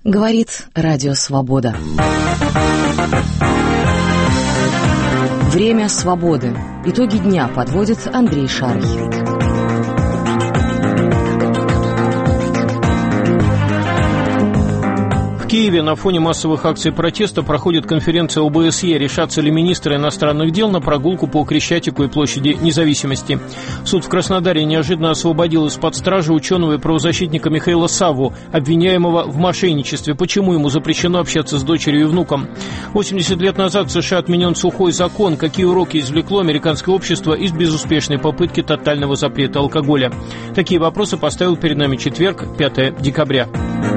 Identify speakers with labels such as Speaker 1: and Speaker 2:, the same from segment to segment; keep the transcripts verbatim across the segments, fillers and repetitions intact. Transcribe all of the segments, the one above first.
Speaker 1: Говорит Радио Свобода. Время свободы. Итоги дня подводит Андрей Шарий.
Speaker 2: В Киеве на фоне массовых акций протеста проходит конференция о бэ эс е. Решатся ли министры иностранных дел на прогулку по Крещатику и площади Независимости. Суд в Краснодаре неожиданно освободил из-под стражи ученого и правозащитника Михаила Савву, обвиняемого в мошенничестве. Почему ему запрещено общаться с дочерью и внуком? восемьдесят лет назад в США отменен сухой закон. Какие уроки извлекло американское общество из безуспешной попытки тотального запрета алкоголя? Такие вопросы поставил перед нами четверг, пятое декабря.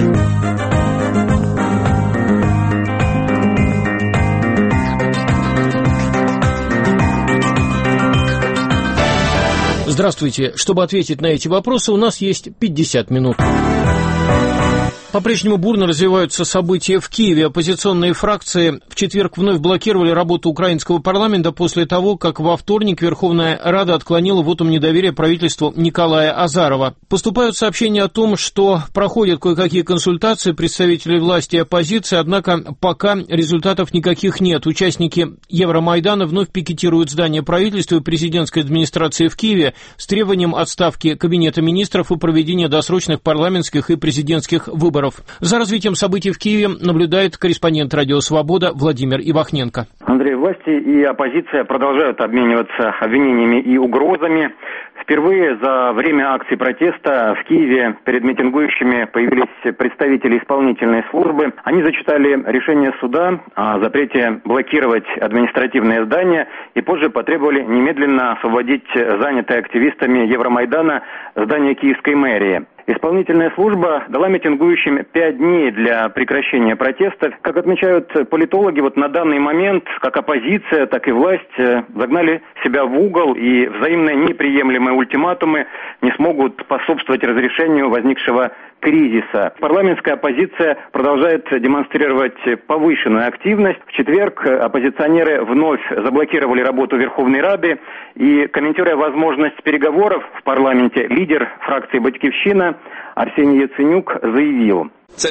Speaker 2: Здравствуйте. Чтобы ответить на эти вопросы, у нас есть пятьдесят минут. По-прежнему бурно развиваются события в Киеве. Оппозиционные фракции в четверг вновь блокировали работу украинского парламента после того, как во вторник Верховная Рада отклонила вотум недоверия правительству Николая Азарова. Поступают сообщения о том, что проходят кое-какие консультации представителей власти и оппозиции, однако пока результатов никаких нет. Участники Евромайдана вновь пикетируют здание правительства и президентской администрации в Киеве с требованием отставки Кабинета министров и проведения досрочных парламентских и президентских выборов. За развитием событий в Киеве наблюдает корреспондент «Радио Свобода» Владимир Ивахненко.
Speaker 3: Андрей, власти и оппозиция продолжают обмениваться обвинениями и угрозами. Впервые за время акций протеста в Киеве перед митингующими появились представители исполнительной службы. Они зачитали решение суда о запрете блокировать административные здания и позже потребовали немедленно освободить занятое активистами Евромайдана здание Киевской мэрии. Исполнительная служба дала митингующим пять дней для прекращения протестов. Как отмечают политологи, вот на данный момент как оппозиция, так и власть загнали себя в угол, и взаимно неприемлемые ультиматумы не смогут способствовать разрешению возникшего кризиса. Парламентская оппозиция продолжает демонстрировать повышенную активность. В четверг оппозиционеры вновь заблокировали работу Верховной Рады, и, комментируя возможность переговоров в парламенте, лидер фракции «Батьківщина» Арсений Яценюк заявил: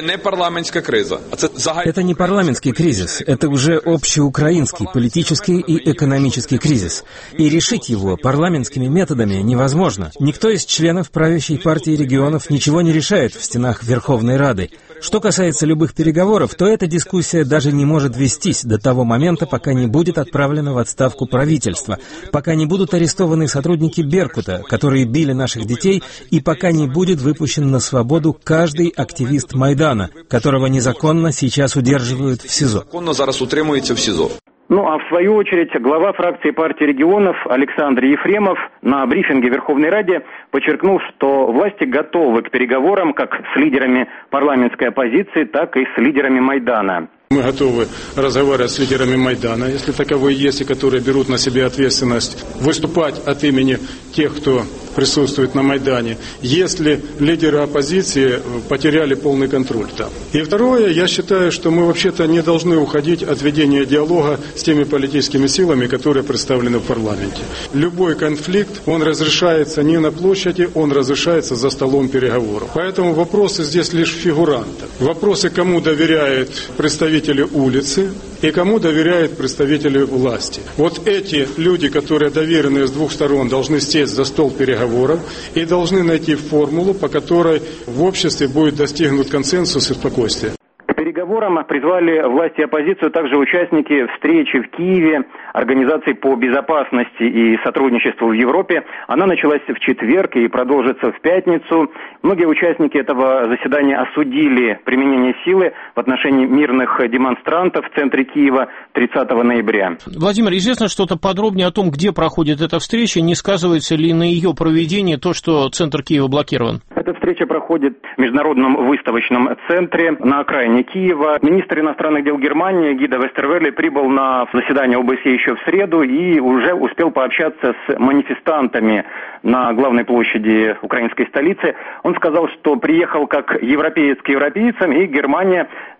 Speaker 4: Это не парламентский кризис, это уже общеукраинский политический и экономический кризис. И решить его парламентскими методами невозможно. Никто из членов правящей партии регионов ничего не решает в стенах Верховной Рады. Что касается любых переговоров, то эта дискуссия даже не может вестись до того момента, пока не будет отправлено в отставку правительство, пока не будут арестованы сотрудники Беркута, которые били наших детей, и пока не будет выпущен на свободу каждый активист Майдана, которого незаконно сейчас удерживают в СИЗО.
Speaker 3: Ну а в свою очередь глава фракции партии регионов Александр Ефремов на брифинге в Верховной Раде подчеркнул, что власти готовы к переговорам как с лидерами парламентской оппозиции, так и с лидерами Майдана.
Speaker 5: Мы готовы разговаривать с лидерами Майдана, если таковые есть, и которые берут на себя ответственность, выступать от имени тех, кто присутствует на Майдане, если лидеры оппозиции потеряли полный контроль там. И второе, я считаю, что мы вообще-то не должны уходить от ведения диалога с теми политическими силами, которые представлены в парламенте. Любой конфликт, он разрешается не на площади, он разрешается за столом переговоров. Поэтому вопросы здесь лишь фигурантов. Вопросы, кому доверяют представители улицы и кому доверяют представители власти. Вот эти люди, которые доверенные с двух сторон, должны сесть за стол переговоров и должны найти формулу, по которой в обществе будет достигнут консенсус и спокойствие.
Speaker 3: К переговорам призвали власти и оппозицию также участники встречи в Киеве Организации по безопасности и сотрудничеству в Европе. Она началась в четверг и продолжится в пятницу. Многие участники этого заседания осудили применение силы в отношении мирных демонстрантов в центре Киева тридцатого ноября.
Speaker 2: Владимир, известно что-то подробнее о том, где проходит эта встреча? Не сказывается ли на ее проведении то, что центр Киева блокирован?
Speaker 3: Эта встреча проходит в Международном выставочном центре на окраине Киева. Министр иностранных дел Германии Гидо Вестервелли прибыл на заседание о бэ эс е еще в среду и уже успел пообщаться с манифестантами на главной площади украинской столицы. Он сказал, что приехал как европеец к европейцам, и Германия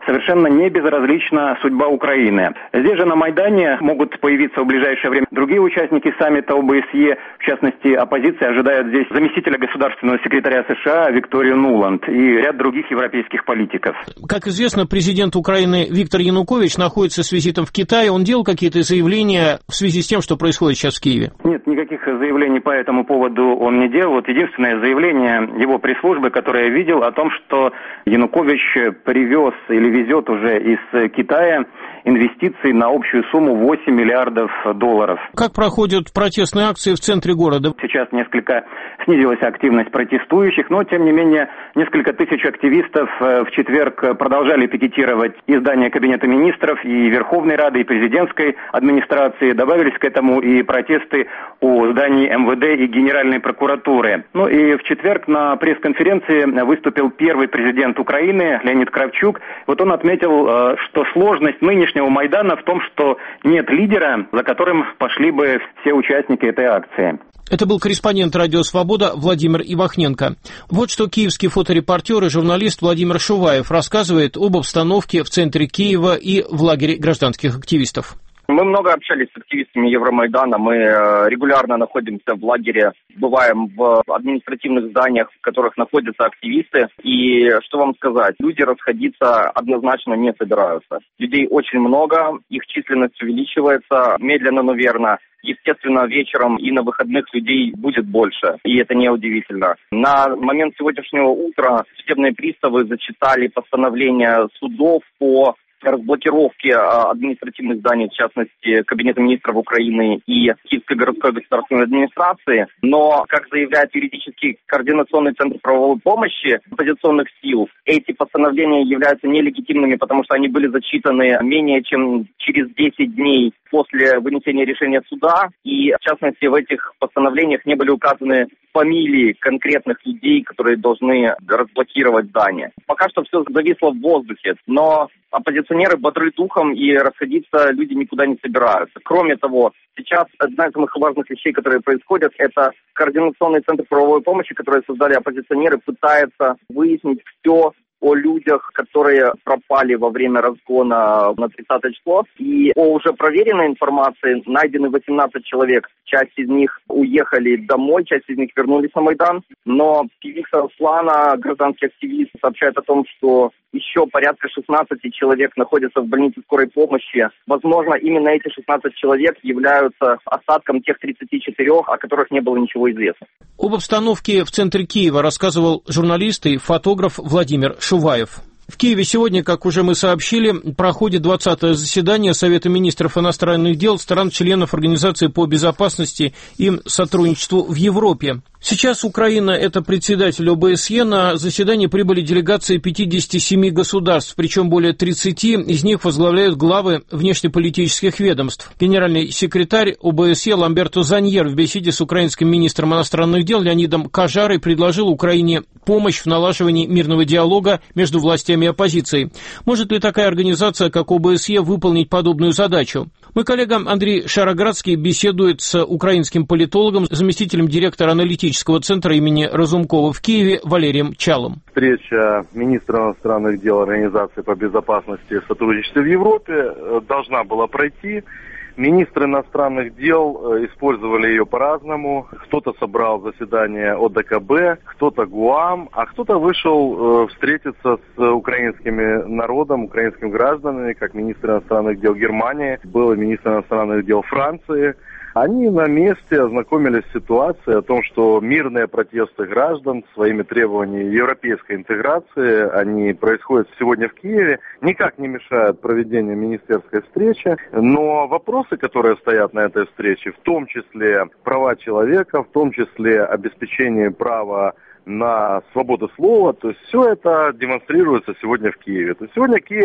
Speaker 3: совершенно не безразлична судьба Украины. Здесь же на Майдане могут появиться в ближайшее время другие участники саммита ОБСЕ. В частности, оппозиция ожидает здесь заместителя государственного секретаря США Викторию Нуланд и ряд других европейских политиков.
Speaker 2: Как известно, президент Украины Виктор Янукович находится с визитом в Китае. Он делал какие-то заявления в связи с тем, что происходит сейчас в Киеве?
Speaker 3: Нет, никаких заявлений по этому поводу он не делал. Вот единственное заявление его пресс-службы, которое я видел, о том, что Янукович привез или везет уже из Китая инвестиции на общую сумму восемь миллиардов долларов.
Speaker 2: Как проходят протестные акции в центре города?
Speaker 3: Сейчас несколько снизилась активность протестующих, но, тем не менее, несколько тысяч активистов в четверг продолжали пикетировать и здание Кабинета министров, и Верховной Рады, и президентской администрации. Добавились к этому и протесты у зданий эм вэ дэ и Генеральной прокуратуры. Ну и в четверг на пресс-конференции выступил первый президент Украины Леонид Кравчук. Вот он отметил, что сложность нынешнего Майдана в том, что нет лидера, за которым пошли бы все участники этой акции.
Speaker 2: Это был корреспондент «Радио Свобода» Владимир Ивахненко. Вот что киевский фоторепортер и журналист Владимир Шуваев рассказывает об обстановке в центре Киева и в лагере гражданских активистов.
Speaker 6: Мы много общались с активистами Евромайдана, мы регулярно находимся в лагере, бываем в административных зданиях, в которых находятся активисты. И что вам сказать, люди расходиться однозначно не собираются. Людей очень много, их численность увеличивается, медленно, но верно. Естественно, вечером и на выходных людей будет больше, и это неудивительно. На момент сегодняшнего утра судебные приставы зачитали постановления судов по разблокировки административных зданий, в частности, Кабинета министров Украины и Киевской городской государственной администрации. Но, как заявляет юридический координационный центр правовой помощи оппозиционных сил, эти постановления являются нелегитимными, потому что они были зачитаны менее чем через десять дней после вынесения решения суда. И, в частности, в этих постановлениях не были указаны фамилии конкретных людей, которые должны разблокировать здание. Пока что все зависло в воздухе, но оппозиционеры бодры духом, и расходиться люди никуда не собираются. Кроме того, сейчас одна из самых важных вещей, которые происходят, это координационный центр правовой помощи, который создали оппозиционеры, пытается выяснить все о людях, которые пропали во время разгона на тридцатое число. И по уже проверенной информации найдены восемнадцать человек. Часть из них уехали домой, часть из них вернулись на Майдан. Но певица Слана, гражданский активист, сообщает о том, что еще порядка шестнадцати человек находятся в больнице скорой помощи. Возможно, именно эти шестнадцать человек являются остатком тех тридцати четырёх, о которых не было ничего известно.
Speaker 2: Об обстановке в центре Киева рассказывал журналист и фотограф Владимир Шуваев. В Киеве сегодня, как уже мы сообщили, проходит двадцатое заседание Совета министров иностранных дел стран-членов Организации по безопасности и сотрудничеству в Европе. Сейчас Украина – это председатель ОБСЕ. На заседание прибыли делегации пятидесяти семи государств, причем более тридцати из них возглавляют главы внешнеполитических ведомств. Генеральный секретарь ОБСЕ Ламберто Заньер в беседе с украинским министром иностранных дел Леонидом Кажарой предложил Украине помощь в налаживании мирного диалога между властями и оппозицией. Может ли такая организация, как ОБСЕ, выполнить подобную задачу? Мой коллега Андрей Шароградский беседует с украинским политологом, заместителем директора аналитического центра имени Разумкова в Киеве Валерием Чалом.
Speaker 7: Встреча министра иностранных дел Организации по безопасности и сотрудничеству в Европе должна была пройти. Министры иностранных дел использовали ее по-разному. Кто-то собрал заседание о дэ ка бэ, кто-то ГУАМ, а кто-то вышел встретиться с украинским народом, украинскими гражданами, как министр иностранных дел Германии, был и министр иностранных дел Франции. Они на месте ознакомились с ситуацией о том, что мирные протесты граждан своими требованиями европейской интеграции, они происходят сегодня в Киеве, никак не мешают проведению министерской встречи, но вопросы, которые стоят на этой встрече, в том числе права человека, в том числе обеспечение права на свободу слова, то есть все это демонстрируется сегодня в Киеве. То есть сегодня Киев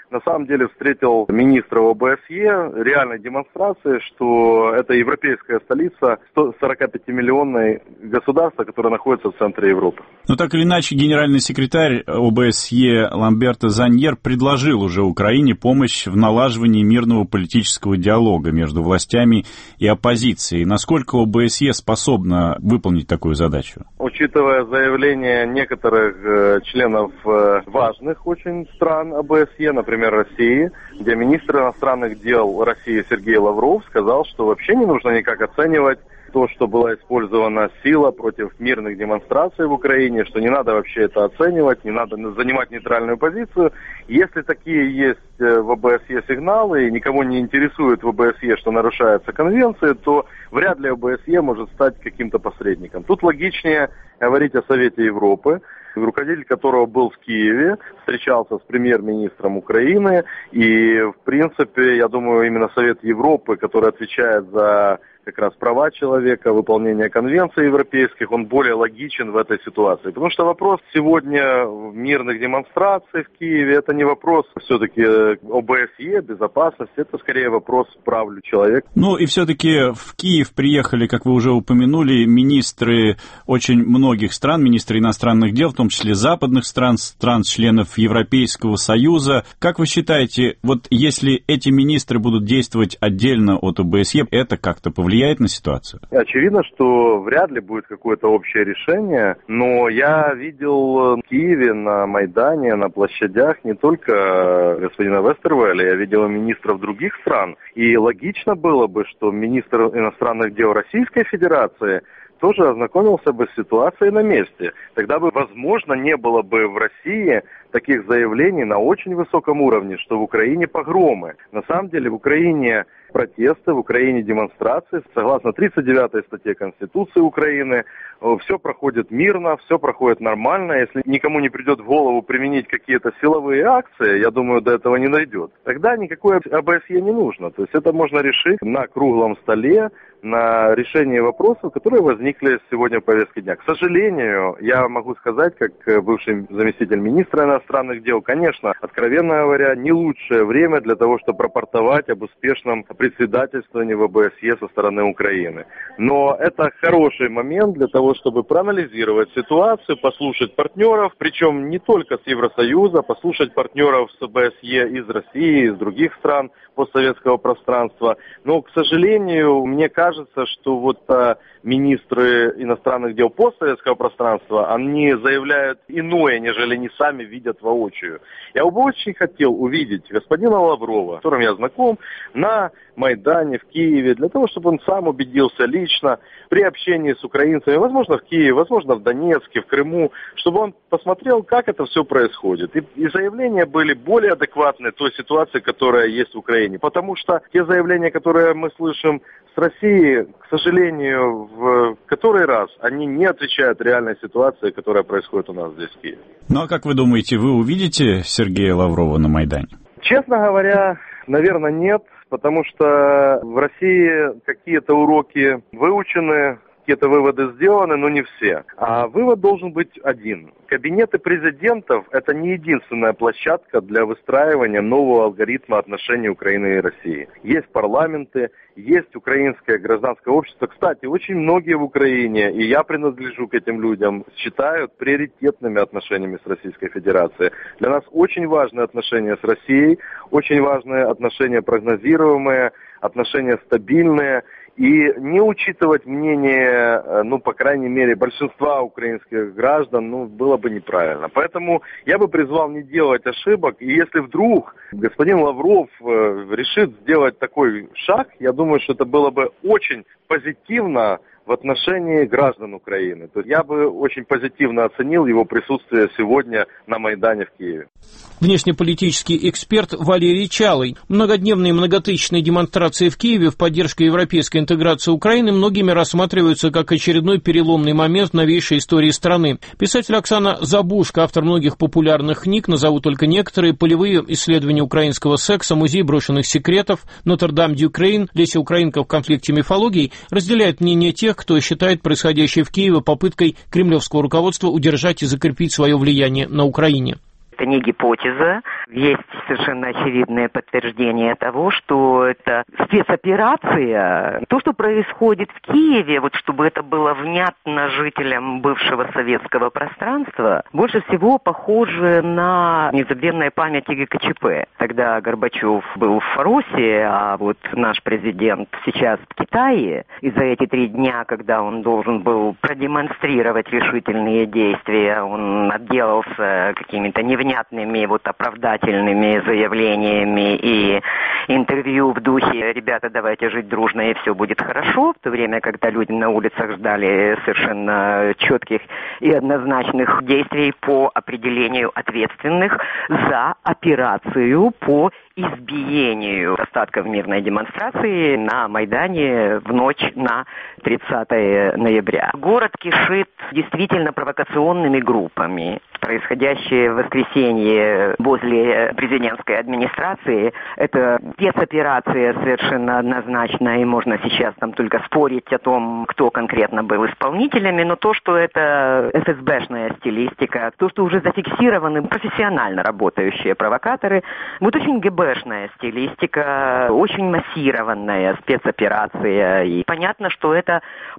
Speaker 7: на самом деле встретил министра ОБСЕ реальной демонстрацией, что это европейская столица сто сорокапятимиллионное государство, которое находится в центре Европы.
Speaker 8: Но так или иначе, генеральный секретарь ОБСЕ Ламберто Заньер предложил уже Украине помощь в налаживании мирного политического диалога между властями и оппозицией. Насколько ОБСЕ способна выполнить такую задачу?
Speaker 7: Учитывая заявления некоторых э, членов э, важных очень стран ОБСЕ, например, России, где министр иностранных дел России Сергей Лавров сказал, что вообще не нужно никак оценивать то, что была использована сила против мирных демонстраций в Украине, что не надо вообще это оценивать, не надо занимать нейтральную позицию. Если такие есть в ОБСЕ сигналы и никого не интересует в ОБСЕ, что нарушается конвенция, то вряд ли ОБСЕ может стать каким-то посредником. Тут логичнее говорить о Совете Европы, руководитель которого был в Киеве, встречался с премьер-министром Украины, и, в принципе, я думаю, именно Совет Европы, который отвечает за как раз права человека, выполнение конвенций европейских, он более логичен в этой ситуации. Потому что вопрос сегодня мирных демонстраций в Киеве, это не вопрос все-таки ОБСЕ, безопасности, это скорее вопрос прав человека.
Speaker 8: Ну и все-таки в Киев приехали, как вы уже упомянули, министры очень многих стран, министры иностранных дел, в том числе западных стран, стран-членов Европейского Союза. Как вы считаете, вот если эти министры будут действовать отдельно от ОБСЕ, это как-то повлияет? Влияет на ситуацию?
Speaker 7: Очевидно, что вряд ли будет какое-то общее решение, но я видел в Киеве, на Майдане, на площадях не только господина Вестервеля, я видел министров других стран. И логично было бы, что министр иностранных дел Российской Федерации тоже ознакомился бы с ситуацией на месте. Тогда бы, возможно, не было бы в России таких заявлений на очень высоком уровне, что в Украине погромы. На самом деле в Украине протесты, в Украине демонстрации, согласно тридцать девятой статье Конституции Украины, все проходит мирно, все проходит нормально. Если никому не придет в голову применить какие-то силовые акции, я думаю, до этого не дойдет. Тогда никакой ОБСЕ не нужно. То есть это можно решить на круглом столе, на решение вопросов, которые возникли сегодня в повестке дня. К сожалению, я могу сказать, как бывший заместитель министра иностранных дел, конечно, откровенно говоря, не лучшее время для того, чтобы рапортовать об успешном председательствовании в ОБСЕ со стороны Украины. Но это хороший момент для того, чтобы проанализировать ситуацию, послушать партнеров, причем не только с Евросоюза, послушать партнеров с ОБСЕ из России, из других стран постсоветского пространства. Но, к сожалению, мне кажется, что вот а, министры иностранных дел постсоветского пространства, они заявляют иное, нежели они сами видят воочию. Я бы очень хотел увидеть господина Лаврова, с которым я знаком, на Майдане, в Киеве, для того, чтобы он сам убедился лично при общении с украинцами, возможно, в Киеве, возможно, в Донецке, в Крыму, чтобы он посмотрел, как это все происходит. И, и заявления были более адекватны той ситуации, которая есть в Украине. Потому что те заявления, которые мы слышим с России, к сожалению, в который раз они не отвечают реальной ситуации, которая происходит у нас здесь в Киеве.
Speaker 8: Ну а как вы думаете, вы увидите Сергея Лаврова на Майдане?
Speaker 7: Честно говоря, наверное, нет. Потому что в России какие-то уроки выучены, какие-то выводы сделаны, но не все. А вывод должен быть один. Кабинеты президентов – это не единственная площадка для выстраивания нового алгоритма отношений Украины и России. Есть парламенты, есть украинское гражданское общество. Кстати, очень многие в Украине, и я принадлежу к этим людям, считают приоритетными отношениями с Российской Федерацией. Для нас очень важны отношения с Россией, очень важны отношения прогнозируемые, отношения стабильные. И не учитывать мнение, ну, по крайней мере, большинства украинских граждан, ну, было бы неправильно. Поэтому я бы призвал не делать ошибок. И если вдруг господин Лавров решит сделать такой шаг, я думаю, что это было бы очень позитивно в отношении граждан Украины. То есть я бы очень позитивно оценил его присутствие сегодня на Майдане в Киеве.
Speaker 2: Внешнеполитический эксперт Валерий Чалый. Многодневные многотысячные демонстрации в Киеве в поддержку европейской интеграции Украины многими рассматриваются как очередной переломный момент в новейшей истории страны. Писатель Оксана Забушко, автор многих популярных книг, назову только некоторые: «Полевые исследования украинского секса», «Музей брошенных секретов», «Нотр-Дам d'Украин», «Леся Украинка в конфликте мифологий», разделяет мнение тех, кто считает происходящее в Киеве попыткой кремлевского руководства удержать и закрепить свое влияние на Украине.
Speaker 9: Это не гипотеза. Есть совершенно очевидное подтверждение того, что это спецоперация. То, что происходит в Киеве, вот чтобы это было внятно жителям бывшего советского пространства, больше всего похоже на незабвенной памяти ГКЧП. Тогда Горбачев был в Фаросе, а вот наш президент сейчас в Китае. И за эти три дня, когда он должен был продемонстрировать решительные действия, он отделался какими-то невнятными вот оправданиями, заявлениями и интервью в духе «ребята, давайте жить дружно, и все будет хорошо», в то время, когда люди на улицах ждали совершенно четких и однозначных действий по определению ответственных за операцию по избиению остатков мирной демонстрации на Майдане в ночь на тридцатое ноября. Город кишит действительно провокационными группами. Происходящее в воскресенье возле президентской администрации – это спецоперация совершенно однозначно, и можно сейчас там только спорить о том, кто конкретно был исполнителями, но то, что это эф эс бэшная стилистика, то, что уже зафиксированы профессионально работающие провокаторы, вот очень ГБшная стилистика, очень массированная спецоперация, и понятно, что это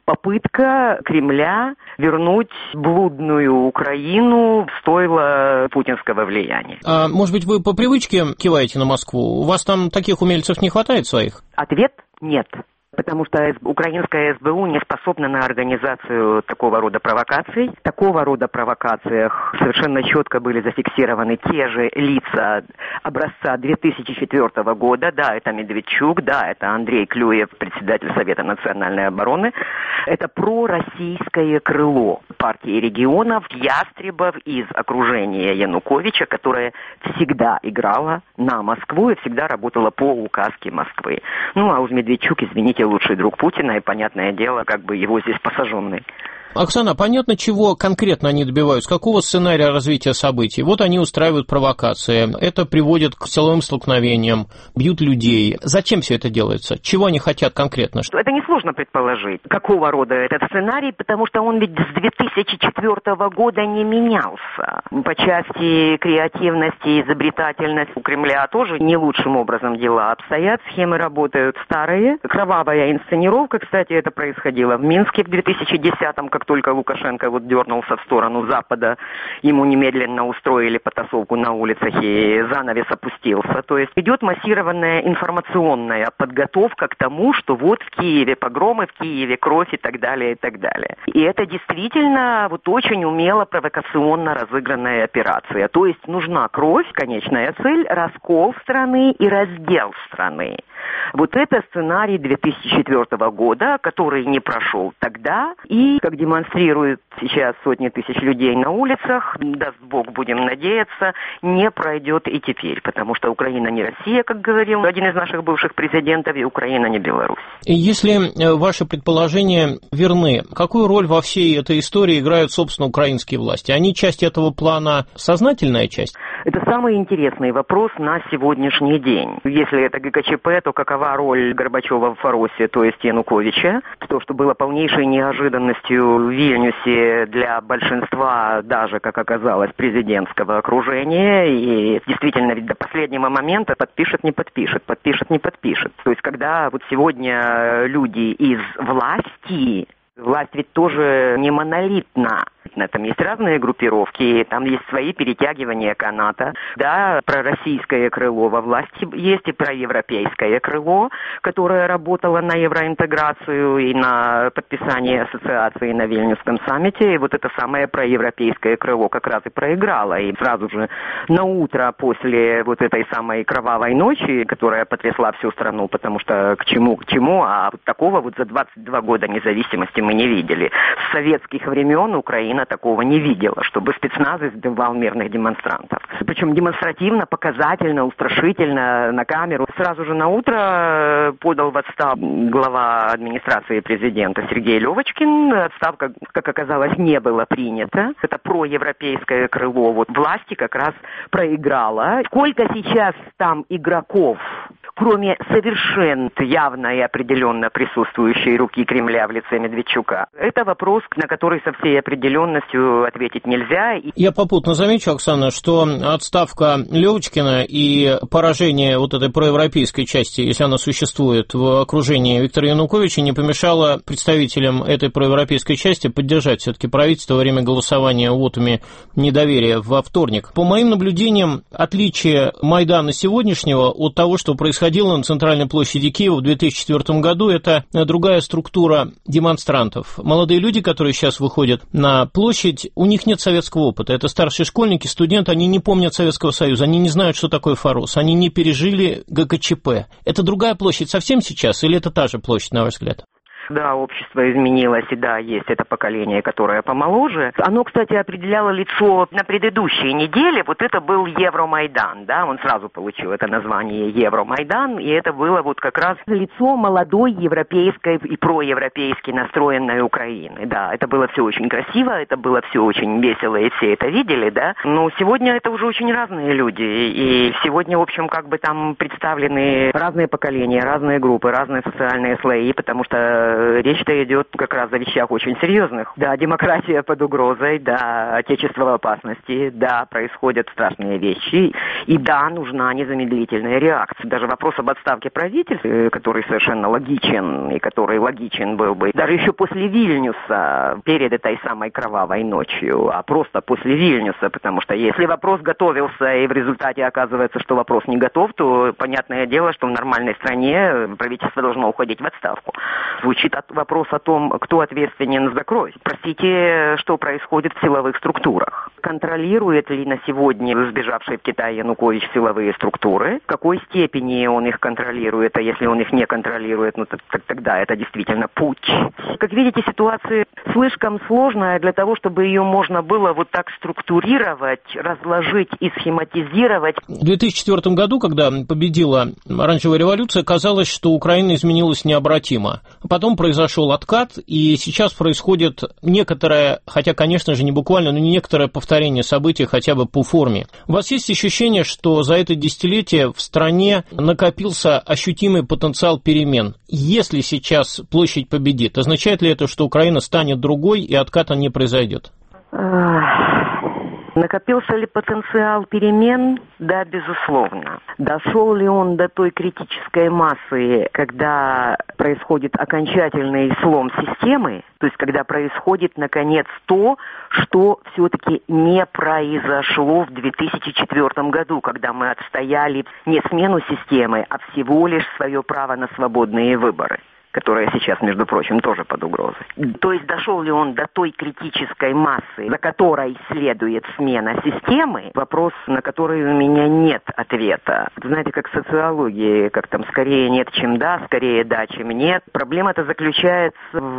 Speaker 9: попытка Кремля вернуть блудную Украину в стойло путинского влияния.
Speaker 2: А, может быть, вы по привычке киваете на Москву? У вас там таких умельцев не хватает своих?
Speaker 9: Ответ – нет. Потому что украинская эс бэ у не способна на организацию такого рода провокаций. В такого рода провокациях совершенно четко были зафиксированы те же лица образца две тысячи четвёртого года. Да, это Медведчук, да, это Андрей Клюев, председатель Совета национальной обороны. Это пророссийское крыло партии регионов, ястребов из окружения Януковича, которое всегда играло на Москву и всегда работало по указке Москвы. Ну, а уж Медведчук, извините, лучший друг Путина, и, понятное дело, как бы его здесь посаженный.
Speaker 2: Оксана, понятно, чего конкретно они добиваются? Какого сценария развития событий? Вот они устраивают провокации, это приводит к силовым столкновениям, бьют людей. Зачем все это делается? Чего они хотят конкретно?
Speaker 9: Это несложно предположить, какого рода этот сценарий, потому что он ведь с две тысячи четвёртого года не менялся. По части креативности и изобретательности у Кремля тоже не лучшим образом дела обстоят, схемы работают старые. Кровавая инсценировка, кстати, это происходило в Минске в две тысячи десятом, как только Лукашенко вот дернулся в сторону Запада, ему немедленно устроили потасовку на улицах и занавес опустился. То есть идет массированная информационная подготовка к тому, что вот в Киеве погромы, в Киеве кровь и так далее, и так далее. И это действительно вот очень умело провокационно разыгранная операция. То есть нужна кровь, конечная цель, раскол страны и раздел страны. Вот это сценарий две тысячи четвёртого года, который не прошел тогда, и, как демонстрируют сейчас сотни тысяч людей на улицах, даст Бог, будем надеяться, не пройдет и теперь, потому что Украина не Россия, как говорил один из наших бывших президентов, и Украина не Беларусь.
Speaker 2: Если ваши предположения верны, какую роль во всей этой истории играют, собственно, украинские власти? Они часть этого плана, сознательная часть?
Speaker 9: Это самый интересный вопрос на сегодняшний день. Если это ГКЧП, то какова роль Горбачева в Фаросе, то есть Януковича? То, что было полнейшей неожиданностью в Вильнюсе для большинства, даже, как оказалось, президентского окружения. И действительно, ведь до последнего момента подпишет, не подпишет, подпишет, не подпишет. То есть, когда вот сегодня люди из власти... Власть ведь тоже не монолитна. Там есть разные группировки, там есть свои перетягивания каната. Да, пророссийское крыло во власти есть и проевропейское крыло, которое работало на евроинтеграцию и на подписание ассоциации на Вильнюсском саммите. И вот это самое проевропейское крыло как раз и проиграло. И сразу же на утро после вот этой самой кровавой ночи, которая потрясла всю страну, потому что к чему, к чему, а вот такого вот за двадцать два года независимости мы не видели. С советских времен Украина такого не видела, чтобы спецназ избивал мирных демонстрантов. Причем демонстративно, показательно, устрашительно, на камеру. Сразу же на утро подал в отставку глава администрации президента Сергей Левочкин. Отставка, как оказалось, не было принято. Это проевропейское крыло вот власти как раз проиграло. Сколько сейчас там игроков, кроме совершенно явно и определенно присутствующей руки Кремля в лице Медведчука. Это вопрос, на который со всей определенностью ответить нельзя.
Speaker 2: Я попутно замечу, Оксана, что отставка Левочкина и поражение вот этой проевропейской части, если она существует в окружении Виктора Януковича, не помешало представителям этой проевропейской части поддержать все-таки правительство во время голосования вотами недоверия во вторник. По моим наблюдениям, отличие Майдана сегодняшнего от того, что происходило на центральной площади Киева в две тысячи четвёртом году, это другая структура демонстрантов. Молодые люди, которые сейчас выходят на площадь, у них нет советского опыта. Это старшие школьники, студенты, они не помнят Советского Союза, они не знают, что такое ФАРОС, они не пережили ГКЧП. Это другая площадь совсем сейчас или это та же площадь, на ваш взгляд?
Speaker 9: Да, общество изменилось, и да, есть это поколение, которое помоложе. Оно, кстати, определяло лицо на предыдущей неделе. Вот это был Евромайдан, да, он сразу получил это название Евромайдан, и это было вот как раз лицо молодой европейской и проевропейски настроенной Украины. Да, это было все очень красиво, это было все очень весело, и все это видели, да. Но сегодня это уже очень разные люди, и сегодня, в общем, как бы там представлены разные поколения, разные группы, разные социальные слои, потому что речь-то идет как раз о вещах очень серьезных. Да, демократия под угрозой, да, отечество в опасности, да, происходят страшные вещи, и да, нужна незамедлительная реакция. Даже вопрос об отставке правительства, который совершенно логичен, и который логичен был бы даже еще после Вильнюса, перед этой самой кровавой ночью, а просто после Вильнюса, потому что если вопрос готовился, и в результате оказывается, что вопрос не готов, то понятное дело, что в нормальной стране правительство должно уходить в отставку. Звучит вопрос о том, кто ответственен за кровь. Простите, что происходит в силовых структурах. Контролирует ли на сегодня сбежавший в Китай Янукович силовые структуры? В какой степени он их контролирует? А если он их не контролирует, ну тогда это действительно путч. Как видите, ситуация слишком сложная для того, чтобы ее можно было вот так структурировать, разложить и схематизировать.
Speaker 2: В две тысячи четвёртом году, когда победила оранжевая революция, казалось, что Украина изменилась необратимо. Потом произошел откат, и сейчас происходит некоторое, хотя, конечно же, не буквально, но некоторое повторение событий хотя бы по форме. У вас есть ощущение, что за это десятилетие в стране накопился ощутимый потенциал перемен? Если сейчас площадь победит, означает ли это, что Украина станет другой и отката не произойдет?
Speaker 9: Накопился ли потенциал перемен? Да, безусловно. Дошел ли он до той критической массы, когда происходит окончательный слом системы, то есть когда происходит, наконец, то, что все-таки не произошло в две тысячи четвёртом году, когда мы отстояли не смену системы, а всего лишь свое право на свободные выборы, которая сейчас, между прочим, тоже под угрозой. То есть дошел ли он до той критической массы, за которой следует смена системы, вопрос, на который у меня нет ответа. Знаете, как в социологии, как там скорее нет, чем да, скорее да, чем нет. Проблема-то заключается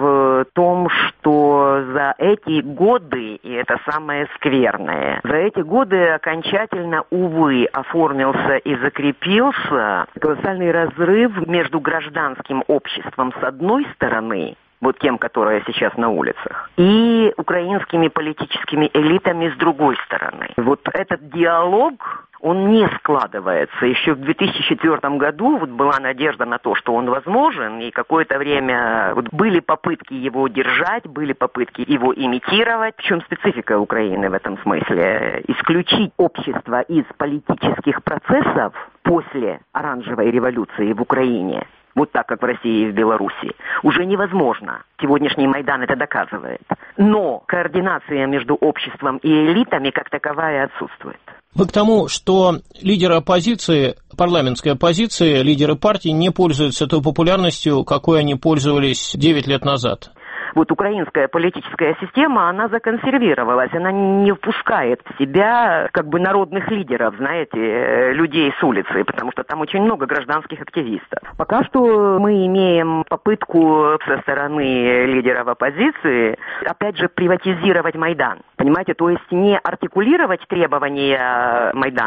Speaker 9: в том, что за эти годы, и это самое скверное, за эти годы окончательно, увы, оформился и закрепился колоссальный разрыв между гражданским обществом с одной стороны, вот тем, которое сейчас на улицах, и украинскими политическими элитами с другой стороны. Вот этот диалог, он не складывается. Еще в две тысячи четвёртом году вот была надежда на то, что он возможен, и какое-то время вот были попытки его держать, были попытки его имитировать. В чем специфика Украины в этом смысле? Исключить общество из политических процессов после оранжевой революции в Украине, вот так, как в России и в Беларуси, уже невозможно. Сегодняшний Майдан это доказывает. Но координация между обществом и элитами как таковая отсутствует.
Speaker 2: Вы к тому, что лидеры оппозиции, парламентской оппозиции, лидеры партий не пользуются той популярностью, какой они пользовались девять лет назад.
Speaker 9: Вот украинская политическая система, она законсервировалась, она не впускает в себя как бы народных лидеров, знаете, людей с улицы, потому что там очень много гражданских активистов. Пока что мы имеем попытку со стороны лидеров оппозиции, опять же, приватизировать Майдан. Понимаете, то есть не артикулировать требования Майдана,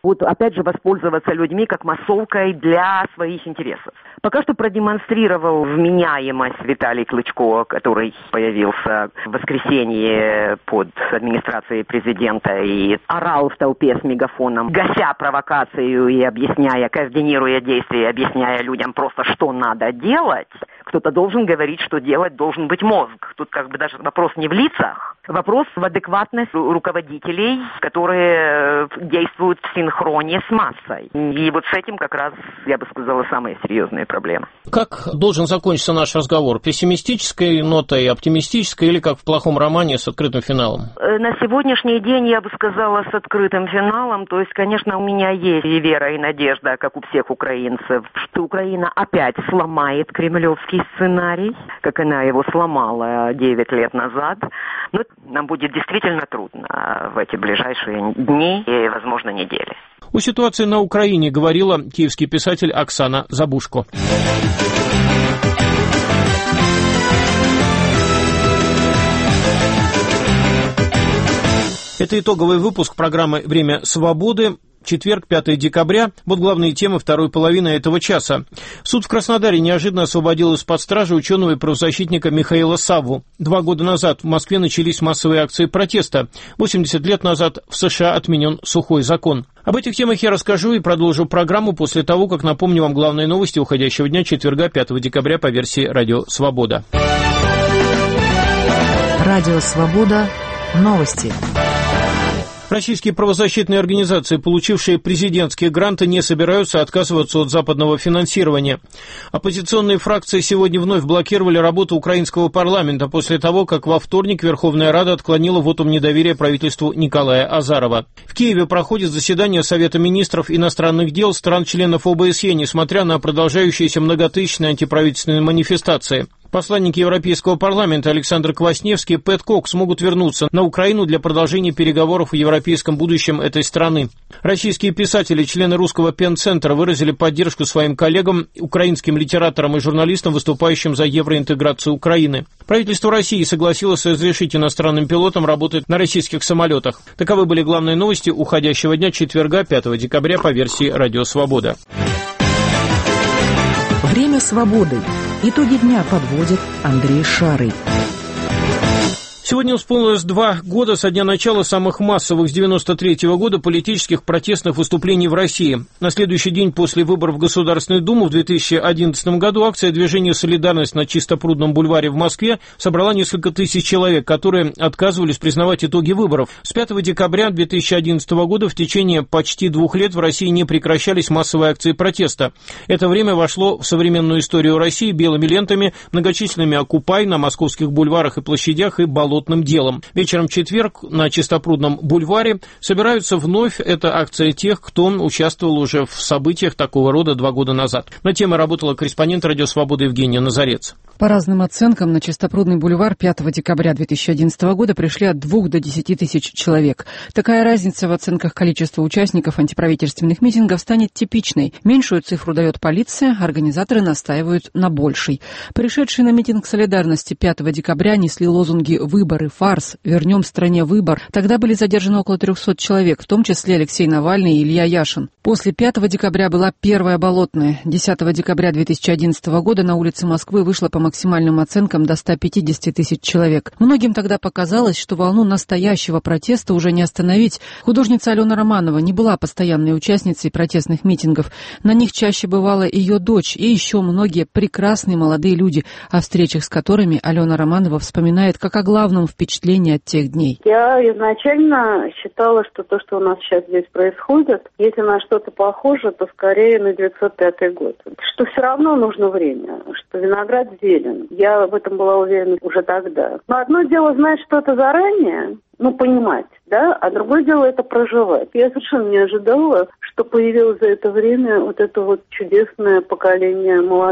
Speaker 9: вот опять же воспользоваться людьми как массовкой для своих интересов. Пока что продемонстрировал вменяемость Виталий Клычко, который появился в воскресенье под администрацией президента и орал в толпе с мегафоном, гася провокацию и объясняя, координируя действия, объясняя людям просто, что надо делать. Кто-то должен говорить, что делать должен быть мозг. Тут как бы даже вопрос не в лицах, вопрос в адекватности руководителей, которые действуют в синхроне с массой. И вот с этим как раз, я бы сказала, самые серьезные проблемы.
Speaker 2: Как должен закончиться наш разговор? Пессимистической нотой, оптимистической или как в плохом романе с открытым финалом?
Speaker 9: На сегодняшний день я бы сказала с открытым финалом. То есть, конечно, у меня есть и вера, и надежда, как у всех украинцев, что Украина опять сломает кремлевский сценарий, как она его сломала девять лет назад. Но нам будет действительно трудно в эти ближайшие дни и, возможно, недели.
Speaker 2: О ситуации на Украине говорила киевский писатель Оксана Забушко. Это итоговый выпуск программы «Время свободы». Четверг, пятое декабря. Вот главные темы второй половины этого часа. Суд в Краснодаре неожиданно освободил из-под стражи ученого и правозащитника Михаила Савву. Два года назад в Москве начались массовые акции протеста. восемьдесят лет назад в США отменен сухой закон. Об этих темах я расскажу и продолжу программу после того, как напомню вам главные новости уходящего дня четверга, пятого декабря по версии «Радио Свобода».
Speaker 1: Радио Свобода. Новости.
Speaker 2: Российские правозащитные организации, получившие президентские гранты, не собираются отказываться от западного финансирования. Оппозиционные фракции сегодня вновь блокировали работу украинского парламента после того, как во вторник Верховная Рада отклонила вотум недоверия правительству Николая Азарова. В Киеве проходит заседание Совета министров иностранных дел стран-членов ОБСЕ, несмотря на продолжающиеся многотысячные антиправительственные манифестации. Посланники Европейского парламента Александр Квасневский и Пэт Кокс могут вернуться на Украину для продолжения переговоров о европейском будущем этой страны. Российские писатели, члены русского пен-центра, выразили поддержку своим коллегам, украинским литераторам и журналистам, выступающим за евроинтеграцию Украины. Правительство России согласилось разрешить иностранным пилотам работать на российских самолетах. Таковы были главные новости уходящего дня четверга, пятого декабря по версии «Радио Свобода».
Speaker 1: Время свободы. Итоги дня подводит Андрей Шарый.
Speaker 2: Сегодня исполнилось два года со дня начала самых массовых с девяносто третьего года политических протестных выступлений в России. На следующий день после выборов в Государственную Думу в две тысячи одиннадцатом году акция движения «Солидарность» на Чистопрудном бульваре в Москве собрала несколько тысяч человек, которые отказывались признавать итоги выборов. С пятого декабря две тысячи одиннадцатого года в течение почти двух лет в России не прекращались массовые акции протеста. Это время вошло в современную историю России белыми лентами, многочисленными «Окупай» на московских бульварах и площадях и болотных делом. Вечером в четверг на Чистопрудном бульваре собираются вновь. Это акция тех, кто участвовал уже в событиях такого рода два года назад. На тему работала корреспондент «Радио Свобода» Евгения Назарец.
Speaker 10: По разным оценкам, на Чистопрудный бульвар пятого декабря две тысячи одиннадцатого года пришли от двух до десяти тысяч человек. Такая разница в оценках количества участников антиправительственных митингов станет типичной. Меньшую цифру дает полиция, организаторы настаивают на большей. Пришедшие на митинг солидарности пятого декабря несли лозунги «Выборы», «Фарс», «Вернем стране выбор». Тогда были задержаны около трехсот человек, в том числе Алексей Навальный и Илья Яшин. После пятого декабря была первая болотная. десятого декабря две тысячи одиннадцатого года на улице Москвы вышло по максимальным оценкам до ста пятидесяти тысяч человек. Многим тогда показалось, что волну настоящего протеста уже не остановить. Художница Алена Романова не была постоянной участницей протестных митингов. На них чаще бывала ее дочь и еще многие прекрасные молодые люди, о встречах с которыми Алена Романова вспоминает как о главном впечатлении от тех дней.
Speaker 11: Я изначально считала, что то, что у нас сейчас здесь происходит, если на что-то похоже, то скорее на девятьсот пятый год. Что все равно нужно время, что виноград зелен. Я в этом была уверена уже тогда. Но одно дело знать что-то заранее, ну, понимать, да, а другое дело это проживать. Я совершенно не ожидала, что появилось за это время вот это вот чудесное поколение молодых.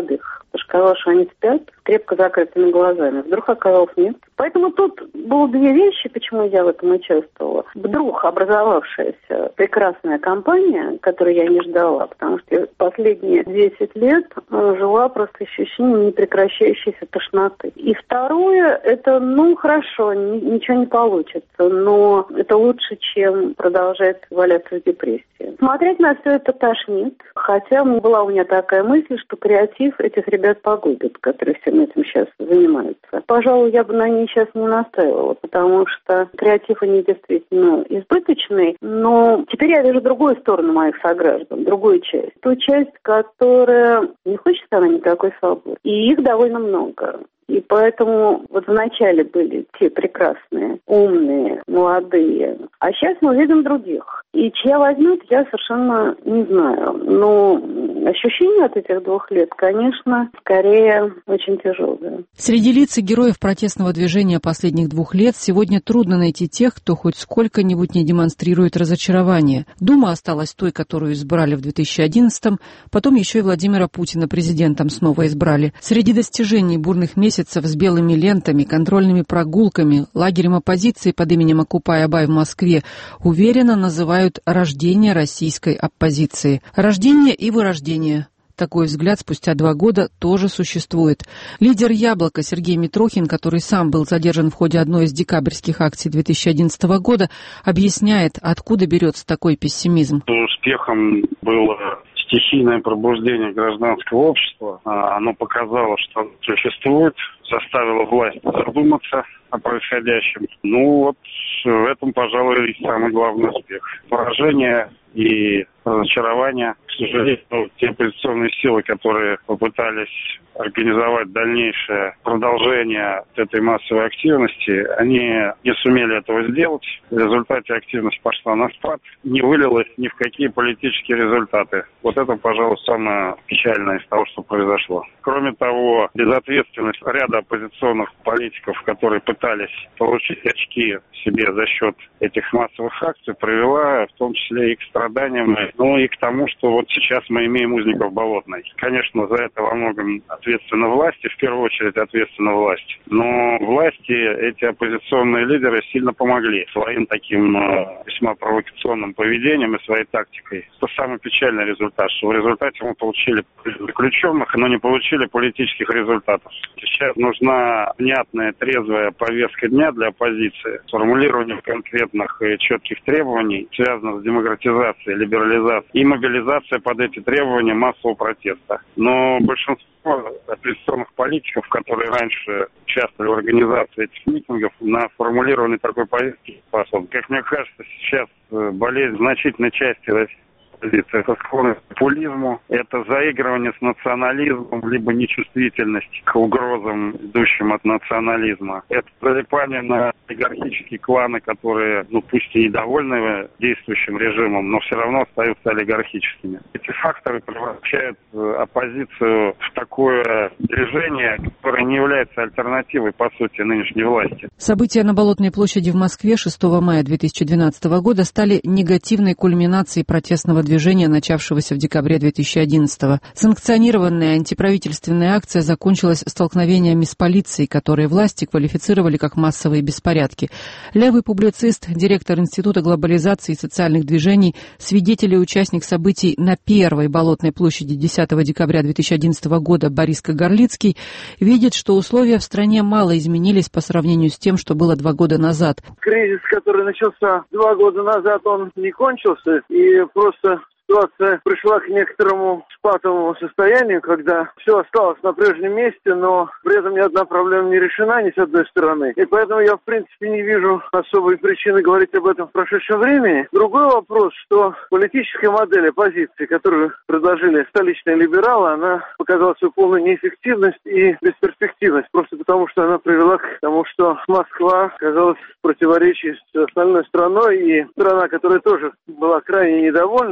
Speaker 11: сказала, что они спят с крепко закрытыми глазами. Вдруг оказалось нет. Поэтому тут было две вещи, почему я в этом участвовала. Вдруг образовавшаяся прекрасная компания, которую я не ждала, потому что я последние десять лет жила просто ощущением непрекращающейся тошноты. И второе, это, ну, хорошо, ни, ничего не получится, но это лучше, чем продолжать валяться в депрессии. Смотреть на все это тошнит, хотя была у меня такая мысль, что креатив этих ребят погубит, которые всем этим сейчас занимаются. Пожалуй, я бы на ней сейчас не настаивала, потому что креатив они действительно избыточный, но теперь я вижу другую сторону моих сограждан, другую часть. Ту часть, которая не хочет она никакой свободы. И их довольно много. И поэтому вот вначале были те прекрасные, умные, молодые, а сейчас мы видим других. И чья возьмет, я совершенно не знаю. Но ощущения от этих двух лет, конечно, скорее очень тяжелые.
Speaker 10: Среди лиц и героев протестного движения последних двух лет сегодня трудно найти тех, кто хоть сколько-нибудь не демонстрирует разочарование. Дума осталась той, которую избрали в две тысячи одиннадцатом, потом еще и Владимира Путина президентом снова избрали. Среди достижений бурных месяцев с белыми лентами, контрольными прогулками, лагерем оппозиции под именем Окупай-Абай в Москве уверенно называют рождение российской оппозиции. Рождение и вырождение. Такой взгляд спустя два года тоже существует. Лидер «Яблока» Сергей Митрохин, который сам был задержан в ходе одной из декабрьских акций две тысячи одиннадцатого года, объясняет, откуда берется такой пессимизм.
Speaker 12: Успехом было стихийное пробуждение гражданского общества. Оно показало, что оно существует, заставило власть задуматься о происходящем. Ну вот в этом, пожалуй, самый главный успех. Поражение и разочарование. К сожалению, те оппозиционные силы, которые попытались организовать дальнейшее продолжение этой массовой активности, они не сумели этого сделать. В результате активность пошла на спад, не вылилась ни в какие политические результаты. Вот это, пожалуй, самое печальное из того, что произошло. Кроме того, безответственность ряда оппозиционных политиков, которые пытались получить очки себе за счет этих массовых акций, привела в том числе и к страданиям, ну и к тому, что вот сейчас мы имеем узников Болотной. Конечно, за это во многом ответственна власть, и в первую очередь ответственна власть. Но власти, эти оппозиционные лидеры сильно помогли своим таким э, весьма провокационным поведением и своей тактикой. Это самый печальный результат, что в результате мы получили заключенных, но не получили политических результатов. Сейчас нужна внятная, трезвая повестка дня для оппозиции, формулирование конкретных и четких требований, связанных с демократизацией, либерализацией и мобилизация под эти требования массового протеста. Но большинство оппозиционных политиков, которые раньше участвовали в организации этих митингов, на формулированной такой повестке способны. Как мне кажется, сейчас болезнь значительной части России. Это склонность к популизму, это заигрывание с национализмом, либо нечувствительность к угрозам, идущим от национализма. Это залипание на олигархические кланы, которые, ну пусть и недовольны действующим режимом, но все равно остаются олигархическими. Эти факторы превращают оппозицию в такое движение, которое не является альтернативой, по сути, нынешней власти.
Speaker 10: События на Болотной площади в Москве шестого мая две тысячи двенадцатого года стали негативной кульминацией протестного движения. Движение, начавшегося в декабре две тысячи одиннадцатого. Санкционированная антиправительственная акция закончилась столкновениями с полицией, которые власти квалифицировали как массовые беспорядки. Левый публицист, директор Института глобализации и социальных движений, свидетель и участник событий на первой Болотной площади десятого декабря две тысячи одиннадцатого года Борис Кагарлицкий видит, что условия в стране мало изменились по сравнению с тем, что было два года назад.
Speaker 13: Кризис, который начался два года назад, он не кончился, и просто ситуация пришла к некоторому спатовому состоянию, когда все осталось на прежнем месте, но при этом ни одна проблема не решена ни с одной стороны. И поэтому я, в принципе, не вижу особой причины говорить об этом в прошедшем времени. Другой вопрос, что политическая модель оппозиции, которую предложили столичные либералы, она показала свою полную неэффективность и бесперспективность, просто потому что она привела к тому, что Москва оказалась в противоречии с остальной страной, и страна, которая тоже была крайне недовольна тем, что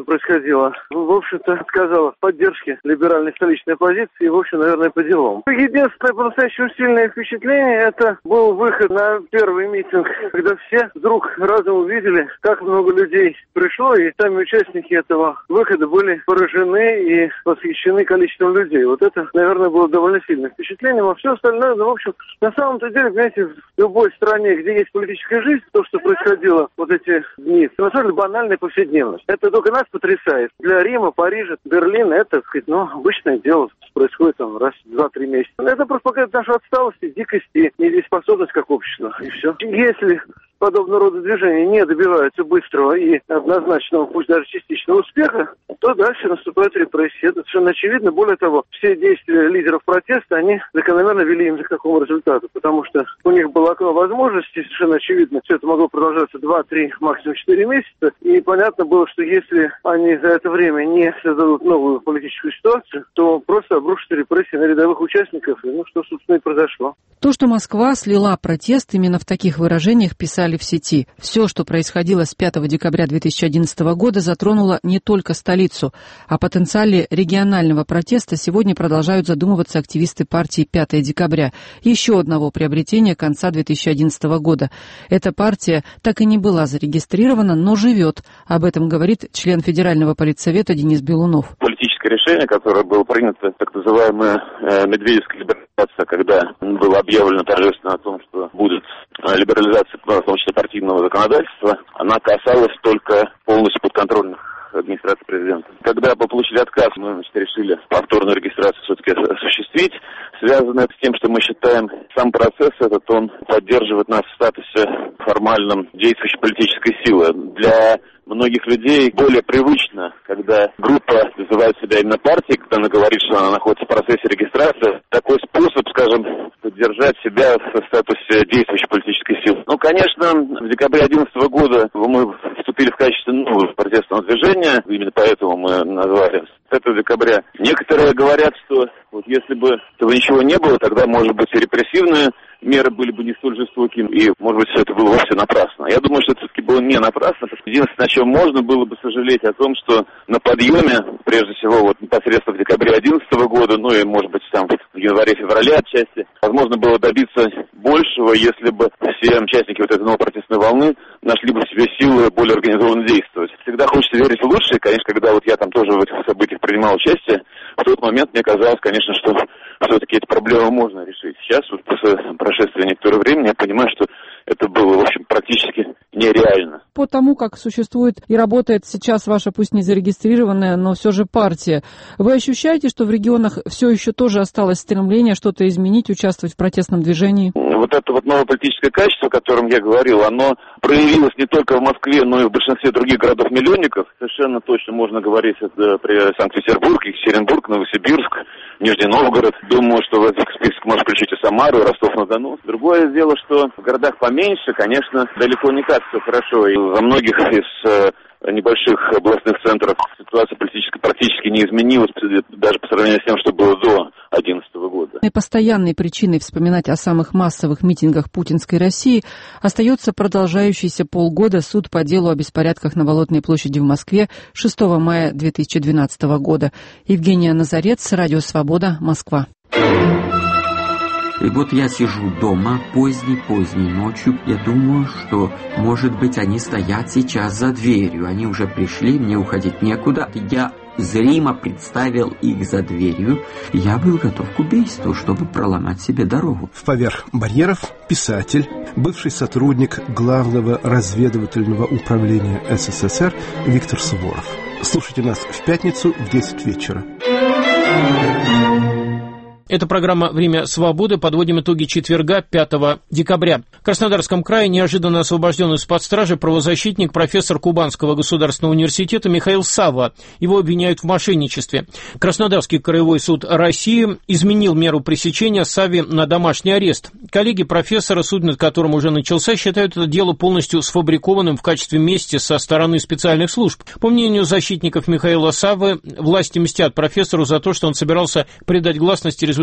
Speaker 13: что происходило, в общем-то, отказала в поддержке либеральной столичной оппозиции и, в общем, наверное, по делам. Единственное по-настоящему сильное впечатление – это был выход на первый митинг, когда все вдруг разом увидели, как много людей пришло, и сами участники этого выхода были поражены и восхищены количеством людей. Вот это, наверное, было довольно сильным впечатлением, а все остальное, ну, в общем, на самом-то деле, понимаете, в любой стране, где есть политическая жизнь, то, что происходило вот эти дни, на самом деле банальная повседневность. Это только нас потрясает. Для Рима, Парижа, Берлина это, так сказать, ну, обычное дело, происходит там раз в два-три месяца. Это просто показывает нашу отсталость, дикость и недееспособность как общества. И все. Если подобного рода движения не добиваются быстрого и однозначного, пусть даже частичного успеха, то дальше наступают репрессии. Это совершенно очевидно. Более того, все действия лидеров протеста, они закономерно вели им к такому результату, потому что у них было окно возможностей, совершенно очевидно, все это могло продолжаться два-три, максимум четыре месяца, и понятно было, что если они за это время не создадут новую политическую ситуацию, то просто обрушатся репрессии на рядовых участников, и ну что, собственно, и произошло.
Speaker 10: То, что Москва слила протест, именно в таких выражениях писали в сети. Все, что происходило с пятого декабря две тысячи одиннадцатого года, затронуло не только столицу. О потенциале регионального протеста сегодня продолжают задумываться активисты партии пятое декабря, еще одного приобретения конца две тысячи одиннадцатого года. Эта партия так и не была зарегистрирована, но живет. Об этом говорит член Федерального политсовета Денис Белунов.
Speaker 14: Политическое решение, которое было принято, так называемая э, медведевская либерализация, когда было объявлено торжественно о том, что будет либерализация, в том числе партийного законодательства, она касалась только полностью подконтрольных администрации президента. Когда мы получили отказ, мы, значит, решили повторную регистрацию все-таки осуществить. Связано это с тем, что мы считаем, сам процесс этот, он поддерживает нас в статусе формальном действующей политической силы. Для многих людей более привычно, когда группа называет себя именно партией, когда она говорит, что она находится в процессе регистрации. Такой способ, скажем, поддержать себя в статусе действующей политической силы. Ну, конечно, в декабре две тысячи одиннадцатого года мы вступили в качестве нового протестного движения, именно поэтому мы назвали с пятого декабря. Некоторые говорят, что вот если бы этого ничего не было, тогда, может быть, и репрессивные меры были бы не столь жестокими, и, может быть, все это было вовсе напрасно. Я думаю, что это все-таки было не напрасно. Единственное, о чем можно было бы сожалеть, о том, что на подъеме, прежде всего, вот непосредственно в декабре две тысячи одиннадцатого года, ну и, может быть, там в январе-феврале отчасти, возможно было добиться большего, если бы все участники вот этой новой протестной волны нашли бы в себе силы более организованно действовать. Всегда хочется верить в лучшее, конечно, когда вот я там тоже в этих событиях принимал участие, в тот момент мне казалось, конечно, что все-таки эти проблемы можно решить. Сейчас, вот после прошествия некоторого времени, я понимаю, что это было, в общем, практически нереально.
Speaker 10: По тому, как существует и работает сейчас ваша, пусть не зарегистрированная, но все же партия, вы ощущаете, что в регионах все еще тоже осталось стремление что-то изменить, участвовать в протестном движении?
Speaker 14: Вот это вот новое политическое качество, о котором я говорил, оно проявилось не только в Москве, но и в большинстве других городов-миллионников. Совершенно точно можно говорить это при Санкт-Петербурге, Екатеринбург, Новосибирск, Нижний Новгород. Думаю, что в этот список можно включить и Самару, и Ростов-на-Дону. Другое дело, что в городах поменьше, конечно, далеко не так все хорошо. И во многих из небольших областных центров ситуация политическая практически не изменилась, даже по сравнению с тем, что было до две тысячи одиннадцатого года.
Speaker 10: И постоянной причиной вспоминать о самых массовых митингах путинской России остается продолжающийся полгода суд по делу о беспорядках на Болотной площади в Москве шестого мая две тысячи двенадцатого года. Евгения Назарец, Радио Свобода, Москва.
Speaker 15: И вот я сижу дома поздней-поздней ночью. Я думаю, что, может быть, они стоят сейчас за дверью. Они уже пришли, мне уходить некуда. Я зримо представил их за дверью. Я был готов к убийству, чтобы проломать себе дорогу.
Speaker 16: В поверх барьеров писатель, бывший сотрудник Главного разведывательного управления СССР Виктор Суворов. Слушайте нас в пятницу в десять вечера.
Speaker 2: Это программа «Время свободы». Подводим итоги четверга, пятого декабря. В Краснодарском крае неожиданно освобожден из-под стражи правозащитник, профессор Кубанского государственного университета Михаил Савва. Его обвиняют в мошенничестве. Краснодарский краевой суд России изменил меру пресечения Савве на домашний арест. Коллеги профессора, суд над которым уже начался, считают это дело полностью сфабрикованным в качестве мести со стороны специальных служб. По мнению защитников Михаила Саввы, власти мстят профессору за то, что он собирался придать гласности результатам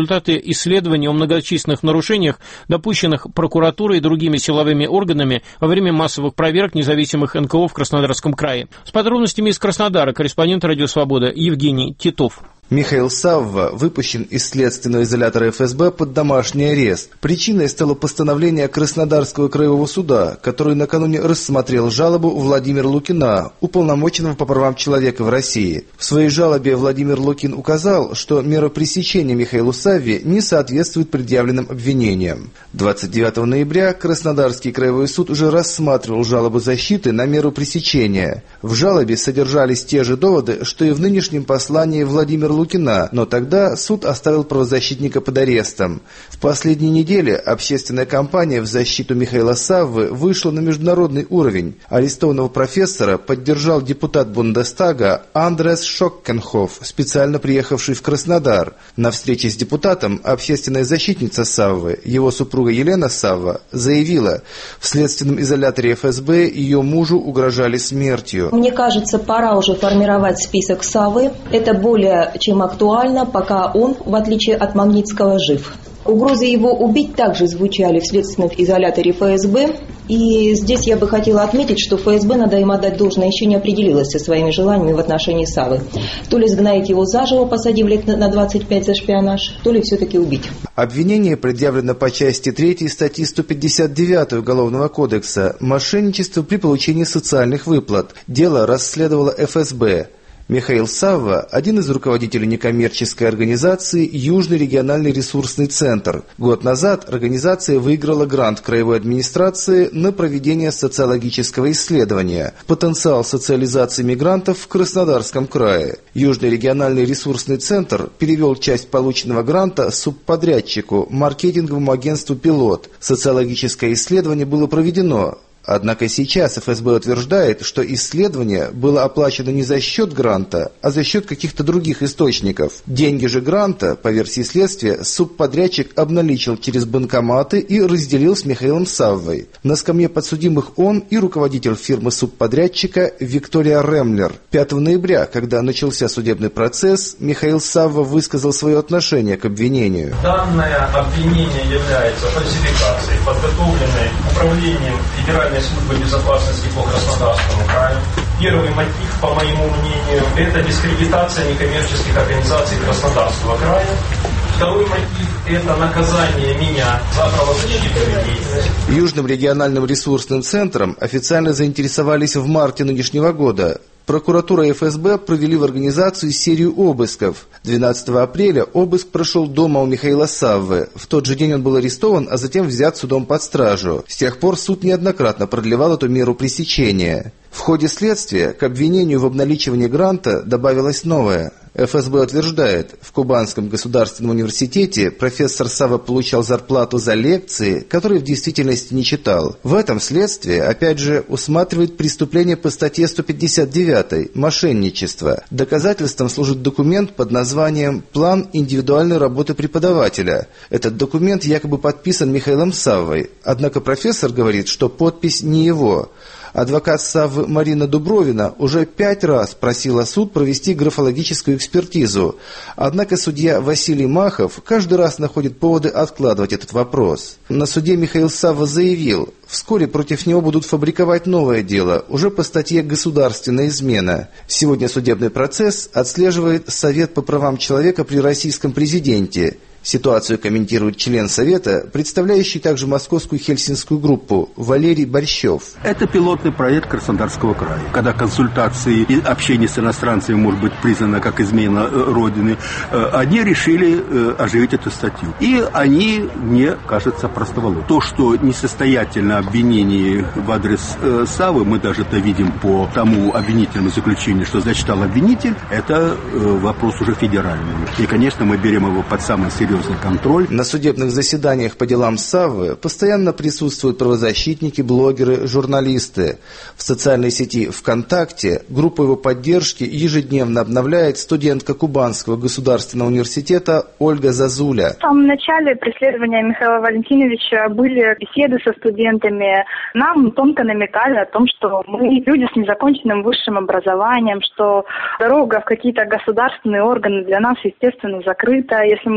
Speaker 2: результаты исследования о многочисленных нарушениях, допущенных прокуратурой и другими силовыми органами во время массовых проверок независимых эн ка о в Краснодарском крае. С подробностями из Краснодара корреспондент «Радио Свобода» Евгений Титов.
Speaker 17: Михаил Савва выпущен из следственного изолятора эф эс бэ под домашний арест. Причиной стало постановление Краснодарского краевого суда, который накануне рассмотрел жалобу Владимира Лукина, уполномоченного по правам человека в России. В своей жалобе Владимир Лукин указал, что мера пресечения Михаилу Савве не соответствует предъявленным обвинениям. двадцать девятого ноября Краснодарский краевой суд уже рассматривал жалобу защиты на меру пресечения. В жалобе содержались те же доводы, что и в нынешнем послании Владимира Лукина. Лукина, но тогда суд оставил правозащитника под арестом. В последние недели общественная кампания в защиту Михаила Саввы вышла на международный уровень. Арестованного профессора поддержал депутат Бундестага Андреас Шоккенхоф, специально приехавший в Краснодар. На встрече с депутатом общественная защитница Саввы, его супруга Елена Савва, заявила, в следственном изоляторе эф эс бэ ее мужу угрожали смертью.
Speaker 18: Мне кажется, пора уже формировать список Саввы. Это более чем актуально, пока он, в отличие от Магнитского, жив. Угрозы его убить также звучали в следственном изоляторе эф эс бэ. И здесь я бы хотела отметить, что эф эс бэ, надо им отдать должное, еще не определилась со своими желаниями в отношении Саввы. То ли сгноить его заживо, посадив лет на двадцать пять за шпионаж, то ли все-таки убить.
Speaker 17: Обвинение предъявлено по части третьей статьи сто пятьдесят девять Уголовного кодекса «Мошенничество при получении социальных выплат». Дело расследовало эф эс бэ. Михаил Савва – один из руководителей некоммерческой организации «Южный региональный ресурсный центр». Год назад организация выиграла грант краевой администрации на проведение социологического исследования «Потенциал социализации мигрантов в Краснодарском крае». Южный региональный ресурсный центр перевел часть полученного гранта субподрядчику, маркетинговому агентству «Пилот». Социологическое исследование было проведено. Однако сейчас эф эс бэ утверждает, что исследование было оплачено не за счет гранта, а за счет каких-то других источников. Деньги же гранта, по версии следствия, субподрядчик обналичил через банкоматы и разделил с Михаилом Саввой. На скамье подсудимых он и руководитель фирмы субподрядчика Виктория Ремлер. пятого ноября, когда начался судебный процесс, Михаил Савва высказал свое отношение к обвинению.
Speaker 19: Данное обвинение является фальсификацией, подготовленной управлением Федеральной службы безопасности по Краснодарскому краю. Первый мотив, по моему мнению, это дискредитация некоммерческих организаций Краснодарского края. Второй мотив – это наказание меня за правозащитную деятельность.
Speaker 17: Южным региональным ресурсным центром официально заинтересовались в марте нынешнего года. Прокуратура и эф эс бэ провели в организацию серию обысков. двенадцатого апреля обыск прошел дома у Михаила Саввы. В тот же день он был арестован, а затем взят судом под стражу. С тех пор суд неоднократно продлевал эту меру пресечения. В ходе следствия к обвинению в обналичивании гранта добавилось новое. эф эс бэ утверждает, в Кубанском государственном университете профессор Савва получал зарплату за лекции, которые в действительности не читал. В этом следствие, опять же, усматривает преступление по статье сто пятьдесят девять «Мошенничество». Доказательством служит документ под названием «План индивидуальной работы преподавателя». Этот документ якобы подписан Михаилом Саввой, однако профессор говорит, что подпись не его. Адвокат Саввы Марина Дубровина уже пять раз просила суд провести графологическую экспертизу. Однако судья Василий Махов каждый раз находит поводы откладывать этот вопрос. На суде Михаил Савва заявил, вскоре против него будут фабриковать новое дело, уже по статье «Государственная измена». Сегодня судебный процесс отслеживает Совет по правам человека при российском президенте. Ситуацию комментирует член Совета, представляющий также московскую хельсинскую группу, Валерий Борщев.
Speaker 20: Это пилотный проект Краснодарского края. Когда консультации и общение с иностранцами может быть признано как измена Родины, они решили оживить эту статью. И они, мне кажется, простоволосы. То, что несостоятельно обвинение в адрес Саввы, мы даже это видим по тому обвинительному заключению, что зачитал обвинитель, это вопрос уже федеральный. И, конечно, мы берем его под самый серьезный контроль.
Speaker 17: На судебных заседаниях по делам Саввы постоянно присутствуют правозащитники, блогеры, журналисты. В социальной сети ВКонтакте группу его поддержки ежедневно обновляет студентка Кубанского государственного университета Ольга Зазуля.
Speaker 21: В самом начале преследования Михаила Валентиновича были беседы со студентами. Нам тонко намекали о том, что мы люди с незаконченным высшим образованием, что дорога в какие-то государственные органы для нас, естественно, закрыта, если мы будем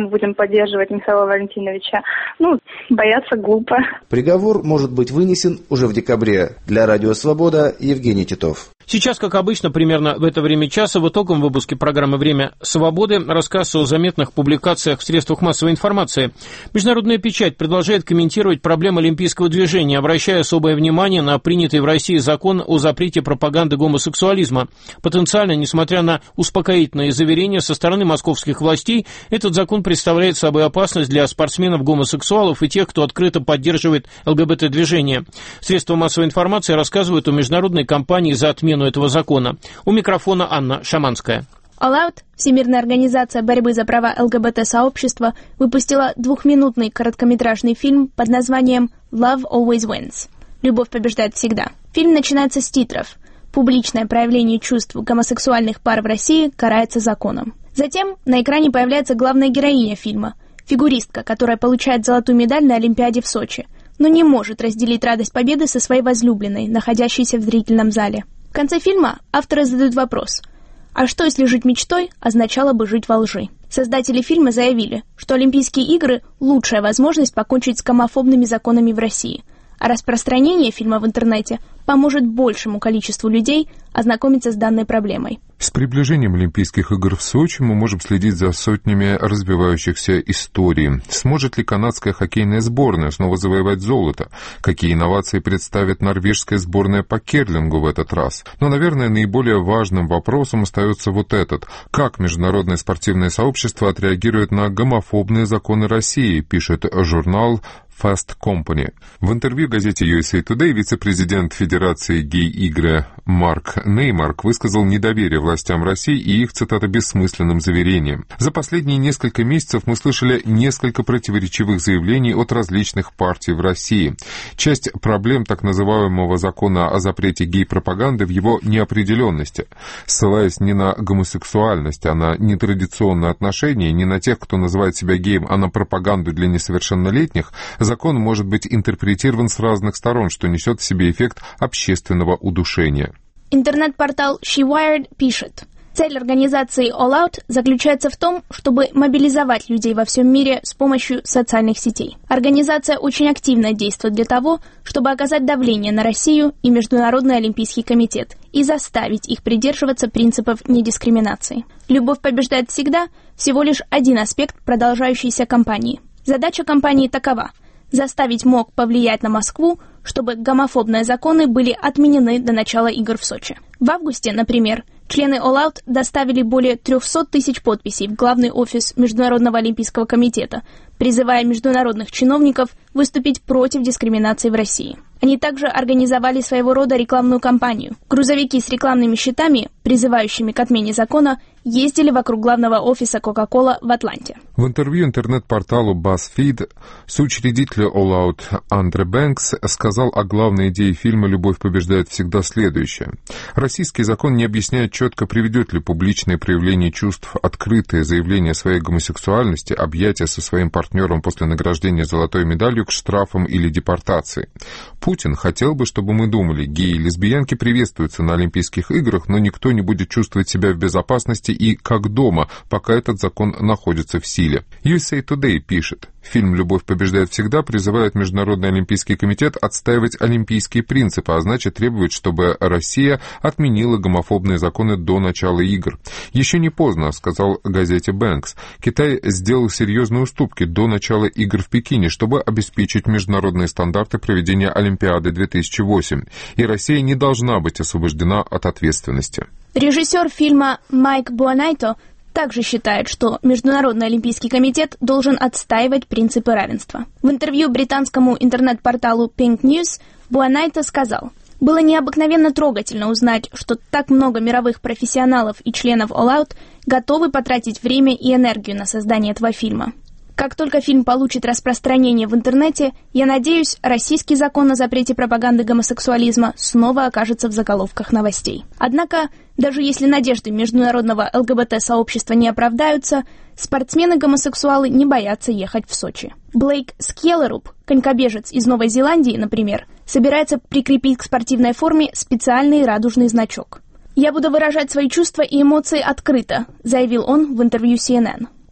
Speaker 21: поддерживать Михаила Валентиновича. Ну, бояться глупо.
Speaker 17: Приговор может быть вынесен уже в декабре. Для Радио Свобода Евгений Титов.
Speaker 2: Сейчас, как обычно, примерно в это время часа в итоговом выпуске программы «Время свободы» рассказ о заметных публикациях в средствах массовой информации. Международная печать продолжает комментировать проблемы олимпийского движения, обращая особое внимание на принятый в России закон о запрете пропаганды гомосексуализма. Потенциально, несмотря на успокоительные заверения со стороны московских властей, этот закон представляет собой опасность для спортсменов-гомосексуалов и тех, кто открыто поддерживает ЛГБТ-движение. Средства массовой информации рассказывают о международной кампании за отмену этого закона. У микрофона Анна Шаманская.
Speaker 4: All Out, Всемирная организация борьбы за права ЛГБТ-сообщества, выпустила двухминутный короткометражный фильм под названием «Love Always Wins». «Любовь побеждает всегда». Фильм начинается с титров. Публичное проявление чувств гомосексуальных пар в России карается законом. Затем на экране появляется главная героиня фильма, фигуристка, которая получает золотую медаль на Олимпиаде в Сочи, но не может разделить радость победы со своей возлюбленной, находящейся в зрительном зале. В конце фильма авторы задают вопрос: а что, если жить мечтой означало бы жить во лжи? Создатели фильма заявили, что Олимпийские игры – лучшая возможность покончить с гомофобными законами в России, а распространение фильма в интернете поможет большему количеству людей ознакомиться с данной проблемой.
Speaker 22: С приближением Олимпийских игр в Сочи мы можем следить за сотнями развивающихся историй. Сможет ли канадская хоккейная сборная снова завоевать золото? Какие инновации представит норвежская сборная по керлингу в этот раз? Но, наверное, наиболее важным вопросом остается вот этот. Как международное спортивное сообщество отреагирует на гомофобные законы России, пишет журнал Fast Company. В интервью газете ю эс эй Today вице-президент Федерации гей-игры Марк Неймарк высказал недоверие властям России и их, цитата, бессмысленным заверениям. За последние несколько месяцев мы слышали несколько противоречивых заявлений от различных партий в России. Часть проблем так называемого закона о запрете гей-пропаганды в его неопределенности. Ссылаясь не на гомосексуальность, а на нетрадиционные отношения, не на тех, кто называет себя геем, а на пропаганду для несовершеннолетних, закон может быть интерпретирован с разных сторон, что несет в себе эффект общественного удушения.
Speaker 4: Интернет-портал SheWired пишет: цель организации All Out заключается в том, чтобы мобилизовать людей во всем мире с помощью социальных сетей. Организация очень активно действует для того, чтобы оказать давление на Россию и Международный олимпийский комитет и заставить их придерживаться принципов недискриминации. «Любовь побеждает всегда» — всего лишь один аспект продолжающейся кампании. Задача кампании такова — заставить МОК повлиять на Москву, чтобы гомофобные законы были отменены до начала игр в Сочи. В августе, например, члены All Out доставили более триста тысяч подписей в главный офис Международного олимпийского комитета, призывая международных чиновников выступить против дискриминации в России. Они также организовали своего рода рекламную кампанию. Грузовики с рекламными щитами, призывающими к отмене закона, ездили вокруг главного офиса Coca-Cola в Атланте.
Speaker 22: В интервью интернет-порталу BuzzFeed соучредитель All Out Андре Бэнкс сказал о главной идее фильма «Любовь побеждает всегда» следующее. Российский закон не объясняет четко, приведет ли публичное проявление чувств, открытое заявление о своей гомосексуальности, объятия со своим партнером после награждения золотой медалью к штрафам или депортации. Путин хотел бы, чтобы мы думали, геи и лесбиянки приветствуются на Олимпийских играх, но никто не будет чувствовать себя в безопасности и как дома, пока этот закон находится в силе. ю эс эй Today пишет: фильм «Любовь побеждает всегда» призывает Международный олимпийский комитет отстаивать олимпийские принципы, а значит требует, чтобы Россия отменила гомофобные законы до начала игр. Еще не поздно, сказал газете Бэнкс. Китай сделал серьезные уступки до начала игр в Пекине, чтобы обеспечить международные стандарты проведения Олимпиады две тысячи восемь. И Россия не должна быть освобождена от ответственности.
Speaker 4: Режиссер фильма Майк Буанайто также считает, что Международный олимпийский комитет должен отстаивать принципы равенства. В интервью британскому интернет-порталу Pink News Буанайто сказал: «Было необыкновенно трогательно узнать, что так много мировых профессионалов и членов All Out готовы потратить время и энергию на создание этого фильма. Как только фильм получит распространение в интернете, я надеюсь, российский закон о запрете пропаганды гомосексуализма снова окажется в заголовках новостей». Однако, даже если надежды международного ЛГБТ-сообщества не оправдаются, спортсмены-гомосексуалы не боятся ехать в Сочи. Блейк Скеллеруп, конькобежец из Новой Зеландии, например, собирается прикрепить к спортивной форме специальный радужный значок. «Я буду выражать свои чувства и эмоции открыто», заявил он в интервью си эн эн.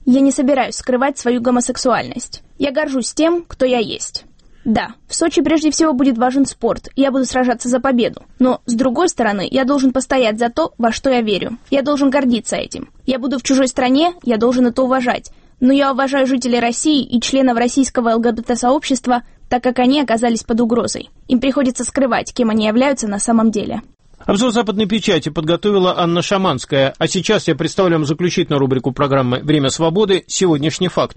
Speaker 4: Я не собираюсь скрывать свою гомосексуальность. Я горжусь тем, кто я есть. Да, в Сочи прежде всего будет важен спорт, и я буду сражаться за победу. Но, с другой стороны, я должен постоять за то, во что я верю. Я должен гордиться этим. Я буду в чужой стране, я должен это уважать. Но я уважаю жителей России и членов российского ЛГБТ-сообщества, так как они оказались под угрозой. Им приходится скрывать, кем они являются на самом деле.
Speaker 2: Обзор западной печати подготовила Анна Шаманская. А сейчас я представляю вам заключительную рубрику программы «Время свободы. Сегодняшний факт».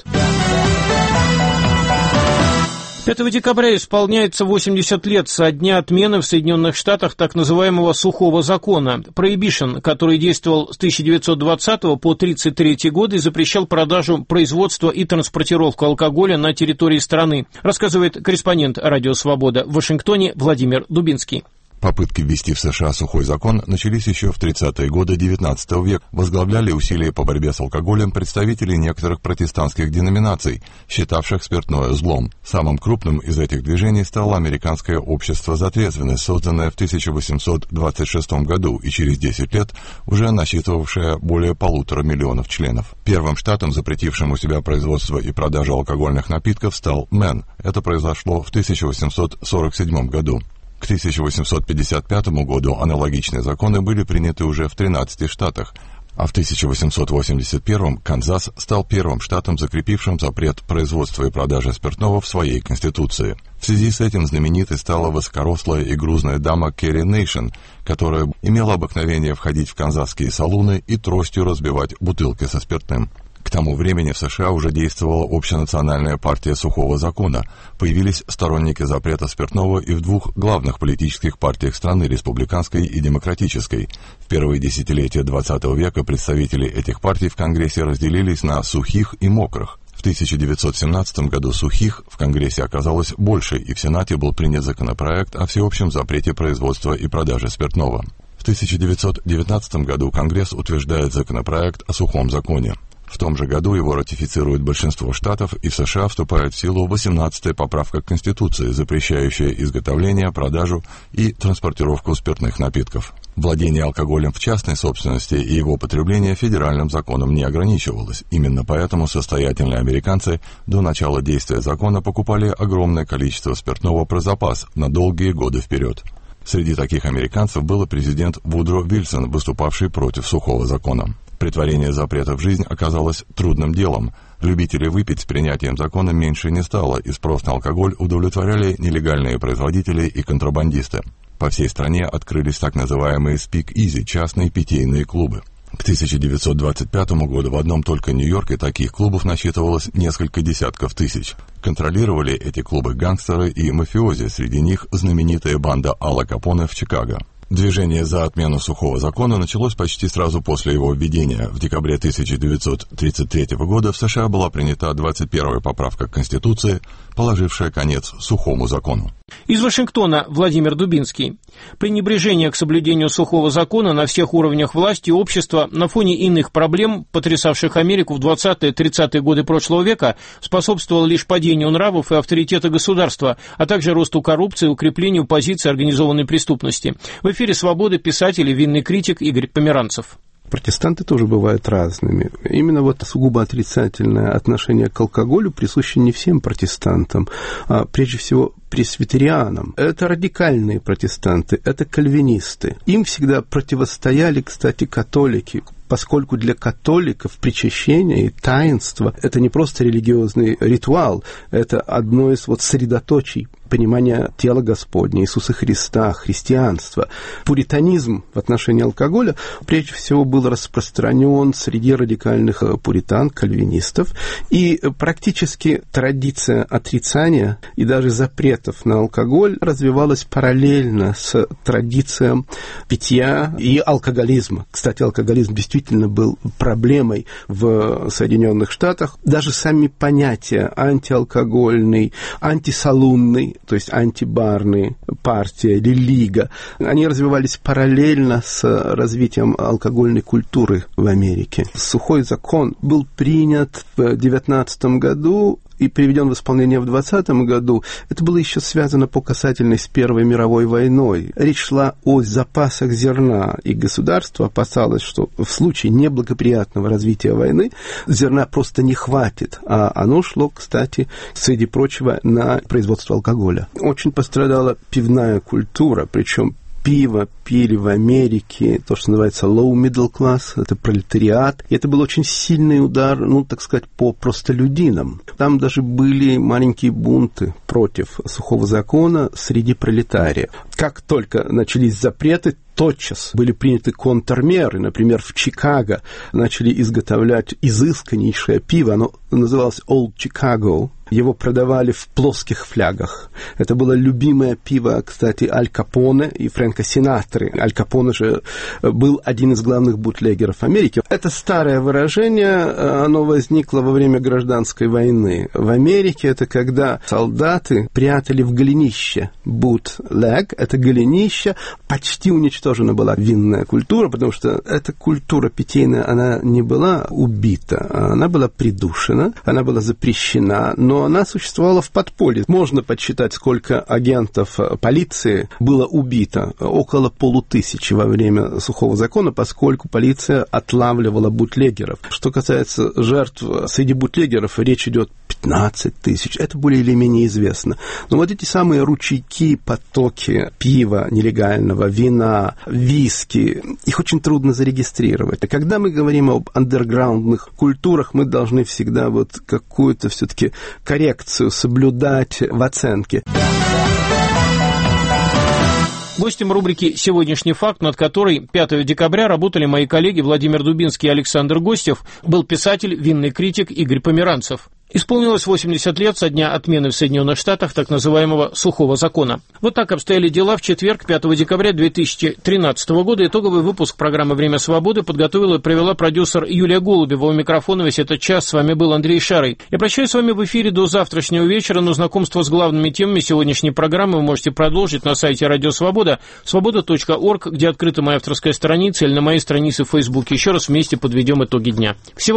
Speaker 2: пятого декабря исполняется восемьдесят лет со дня отмены в Соединенных Штатах так называемого сухого закона Prohibition, который действовал с тысяча девятьсот двадцатого по тридцать третий годы и запрещал продажу, производство и транспортировку алкоголя на территории страны, рассказывает корреспондент «Радио Свобода» в Вашингтоне Владимир Дубинский.
Speaker 3: Попытки ввести в США сухой закон начались еще в тридцатые годы девятнадцатого века. Возглавляли усилия по борьбе с алкоголем представители некоторых протестантских деноминаций, считавших спиртное злом. Самым крупным из этих движений стало Американское общество за трезвенность, созданное в тысяча восемьсот двадцать шестом году и через десять лет уже насчитывавшее более полутора миллионов членов. Первым штатом, запретившим у себя производство и продажу алкогольных напитков, стал Мэн. Это произошло в тысяча восемьсот сорок седьмом году. К тысяча восемьсот пятьдесят пятому году аналогичные законы были приняты уже в тринадцати штатах, а в тысяча восемьсот восемьдесят первом Канзас стал первым штатом, закрепившим запрет производства и продажи спиртного в своей конституции. В связи с этим знаменитой стала высокорослая и грузная дама Керри Нейшн, которая имела обыкновение входить в канзасские салуны и тростью разбивать бутылки со спиртным. К тому времени в США уже действовала общенациональная партия сухого закона. Появились сторонники запрета спиртного и в двух главных политических партиях страны, республиканской и демократической. В первые десятилетия двадцатого века представители этих партий в Конгрессе разделились на сухих и мокрых. В тысяча девятьсот семнадцатом году сухих в Конгрессе оказалось больше, и в Сенате был принят законопроект о всеобщем запрете производства и продажи спиртного. В тысяча девятьсот девятнадцатом году Конгресс утверждает законопроект о сухом законе. В том же году его ратифицирует большинство штатов, и в США вступает в силу восемнадцатая поправка к Конституции, запрещающая изготовление, продажу и транспортировку спиртных напитков. Владение алкоголем в частной собственности и его потребление федеральным законом не ограничивалось. Именно поэтому состоятельные американцы до начала действия закона покупали огромное количество спиртного про запас на долгие годы вперед. Среди таких американцев был и президент Вудро Вильсон, выступавший против сухого закона. Претворение запрета в жизнь оказалось трудным делом. Любителей выпить с принятием закона меньше не стало, и спрос на алкоголь удовлетворяли нелегальные производители и контрабандисты. По всей стране открылись так называемые «спик-изи» – частные питейные клубы. К тысяча девятьсот двадцать пятому году в одном только Нью-Йорке таких клубов насчитывалось несколько десятков тысяч. Контролировали эти клубы гангстеры и мафиози, среди них знаменитая банда Алла Капоне в Чикаго. Движение за отмену сухого закона началось почти сразу после его введения. В декабре тысяча девятьсот тридцать третьего года в США была принята двадцать первая поправка к Конституции, положившая конец сухому закону.
Speaker 2: Из Вашингтона Владимир Дубинский. Пренебрежение к соблюдению сухого закона на всех уровнях власти и общества на фоне иных проблем, потрясавших Америку в двадцатые-тридцатые годы прошлого века, способствовало лишь падению нравов и авторитета государства, а также росту коррупции и укреплению позиций организованной преступности. В эфире «Свободы» писатель и винный критик Игорь Померанцев.
Speaker 16: Протестанты тоже бывают разными. Именно вот сугубо отрицательное отношение к алкоголю присуще не всем протестантам, а прежде всего пресвитерианам. Это радикальные протестанты, это кальвинисты. Им всегда противостояли, кстати, католики, поскольку для католиков причащение и таинство – это не просто религиозный ритуал, это одно из вот средоточий понимания тела Господня, Иисуса Христа, христианства. Пуританизм в отношении алкоголя прежде всего был распространен среди радикальных пуритан, кальвинистов, и практически традиция отрицания и даже запретов на алкоголь развивалась параллельно с традицией питья и алкоголизма. Кстати, алкоголизм действительно был проблемой в Соединенных Штатах. Даже сами понятия антиалкогольный, антисалунный, эй, то есть антибарные партия или лига, они развивались параллельно с развитием алкогольной культуры в Америке. Сухой закон был принят в девятнадцатом году и приведен в исполнение в двадцатом году. Это было еще связано по касательной с Первой мировой войной. Речь шла о запасах зерна, и государство опасалось, что в случае неблагоприятного развития войны зерна просто не хватит. А оно шло, кстати, среди прочего, на производство алкоголя. Очень пострадала пивная культура, причем пиво пили в Америке, то, что называется low middle class, это пролетариат. И это был очень сильный удар, ну, так сказать, по простолюдинам. Там даже были маленькие бунты против сухого закона среди пролетария. Как только начались запреты, тотчас были приняты контрмеры. Например, в Чикаго начали изготовлять изысканнейшее пиво. Оно называлось Old Chicago. Его продавали в плоских флягах. Это было любимое пиво, кстати, Аль Капоне и Фрэнка Синатры. Аль Капоне же был один из главных бутлегеров Америки. Это старое выражение, оно возникло во время гражданской войны. В Америке это когда солдаты прятали в голенище бутлег, это голенище, почти уничтожена была винная культура, потому что эта культура питейная, она не была убита, она была придушена, она была запрещена, но она существовала в подполье. Можно подсчитать, сколько агентов полиции было убито. Около полутысячи во время сухого закона, поскольку полиция отлавливала бутлегеров. Что касается жертв среди бутлегеров, речь идет пятнадцать тысяч. Это более или менее известно. Но вот эти самые ручейки, потоки пива нелегального, вина, виски, их очень трудно зарегистрировать. А когда мы говорим об андерграундных культурах, мы должны всегда вот какую-то все-таки коррекцию соблюдать в оценке.
Speaker 2: Гостем рубрики «Сегодняшний факт», над которой пятого декабря работали мои коллеги Владимир Дубинский и Александр Гостев, был писатель, винный критик Игорь Померанцев. Исполнилось восемьдесят лет со дня отмены в Соединенных Штатах так называемого «сухого закона». Вот так обстояли дела в четверг, пятого декабря две тысячи тринадцатого года. Итоговый выпуск программы «Время свободы» подготовила и провела продюсер Юлия Голубева. У микрофона весь этот час с вами был Андрей Шарый. Я прощаюсь с вами в эфире до завтрашнего вечера, но знакомство с главными темами сегодняшней программы вы можете продолжить на сайте Радио Свобода, свобода точка орг, где открыта моя авторская страница, или на моей странице в Фейсбуке. Еще раз вместе подведем итоги дня. Всего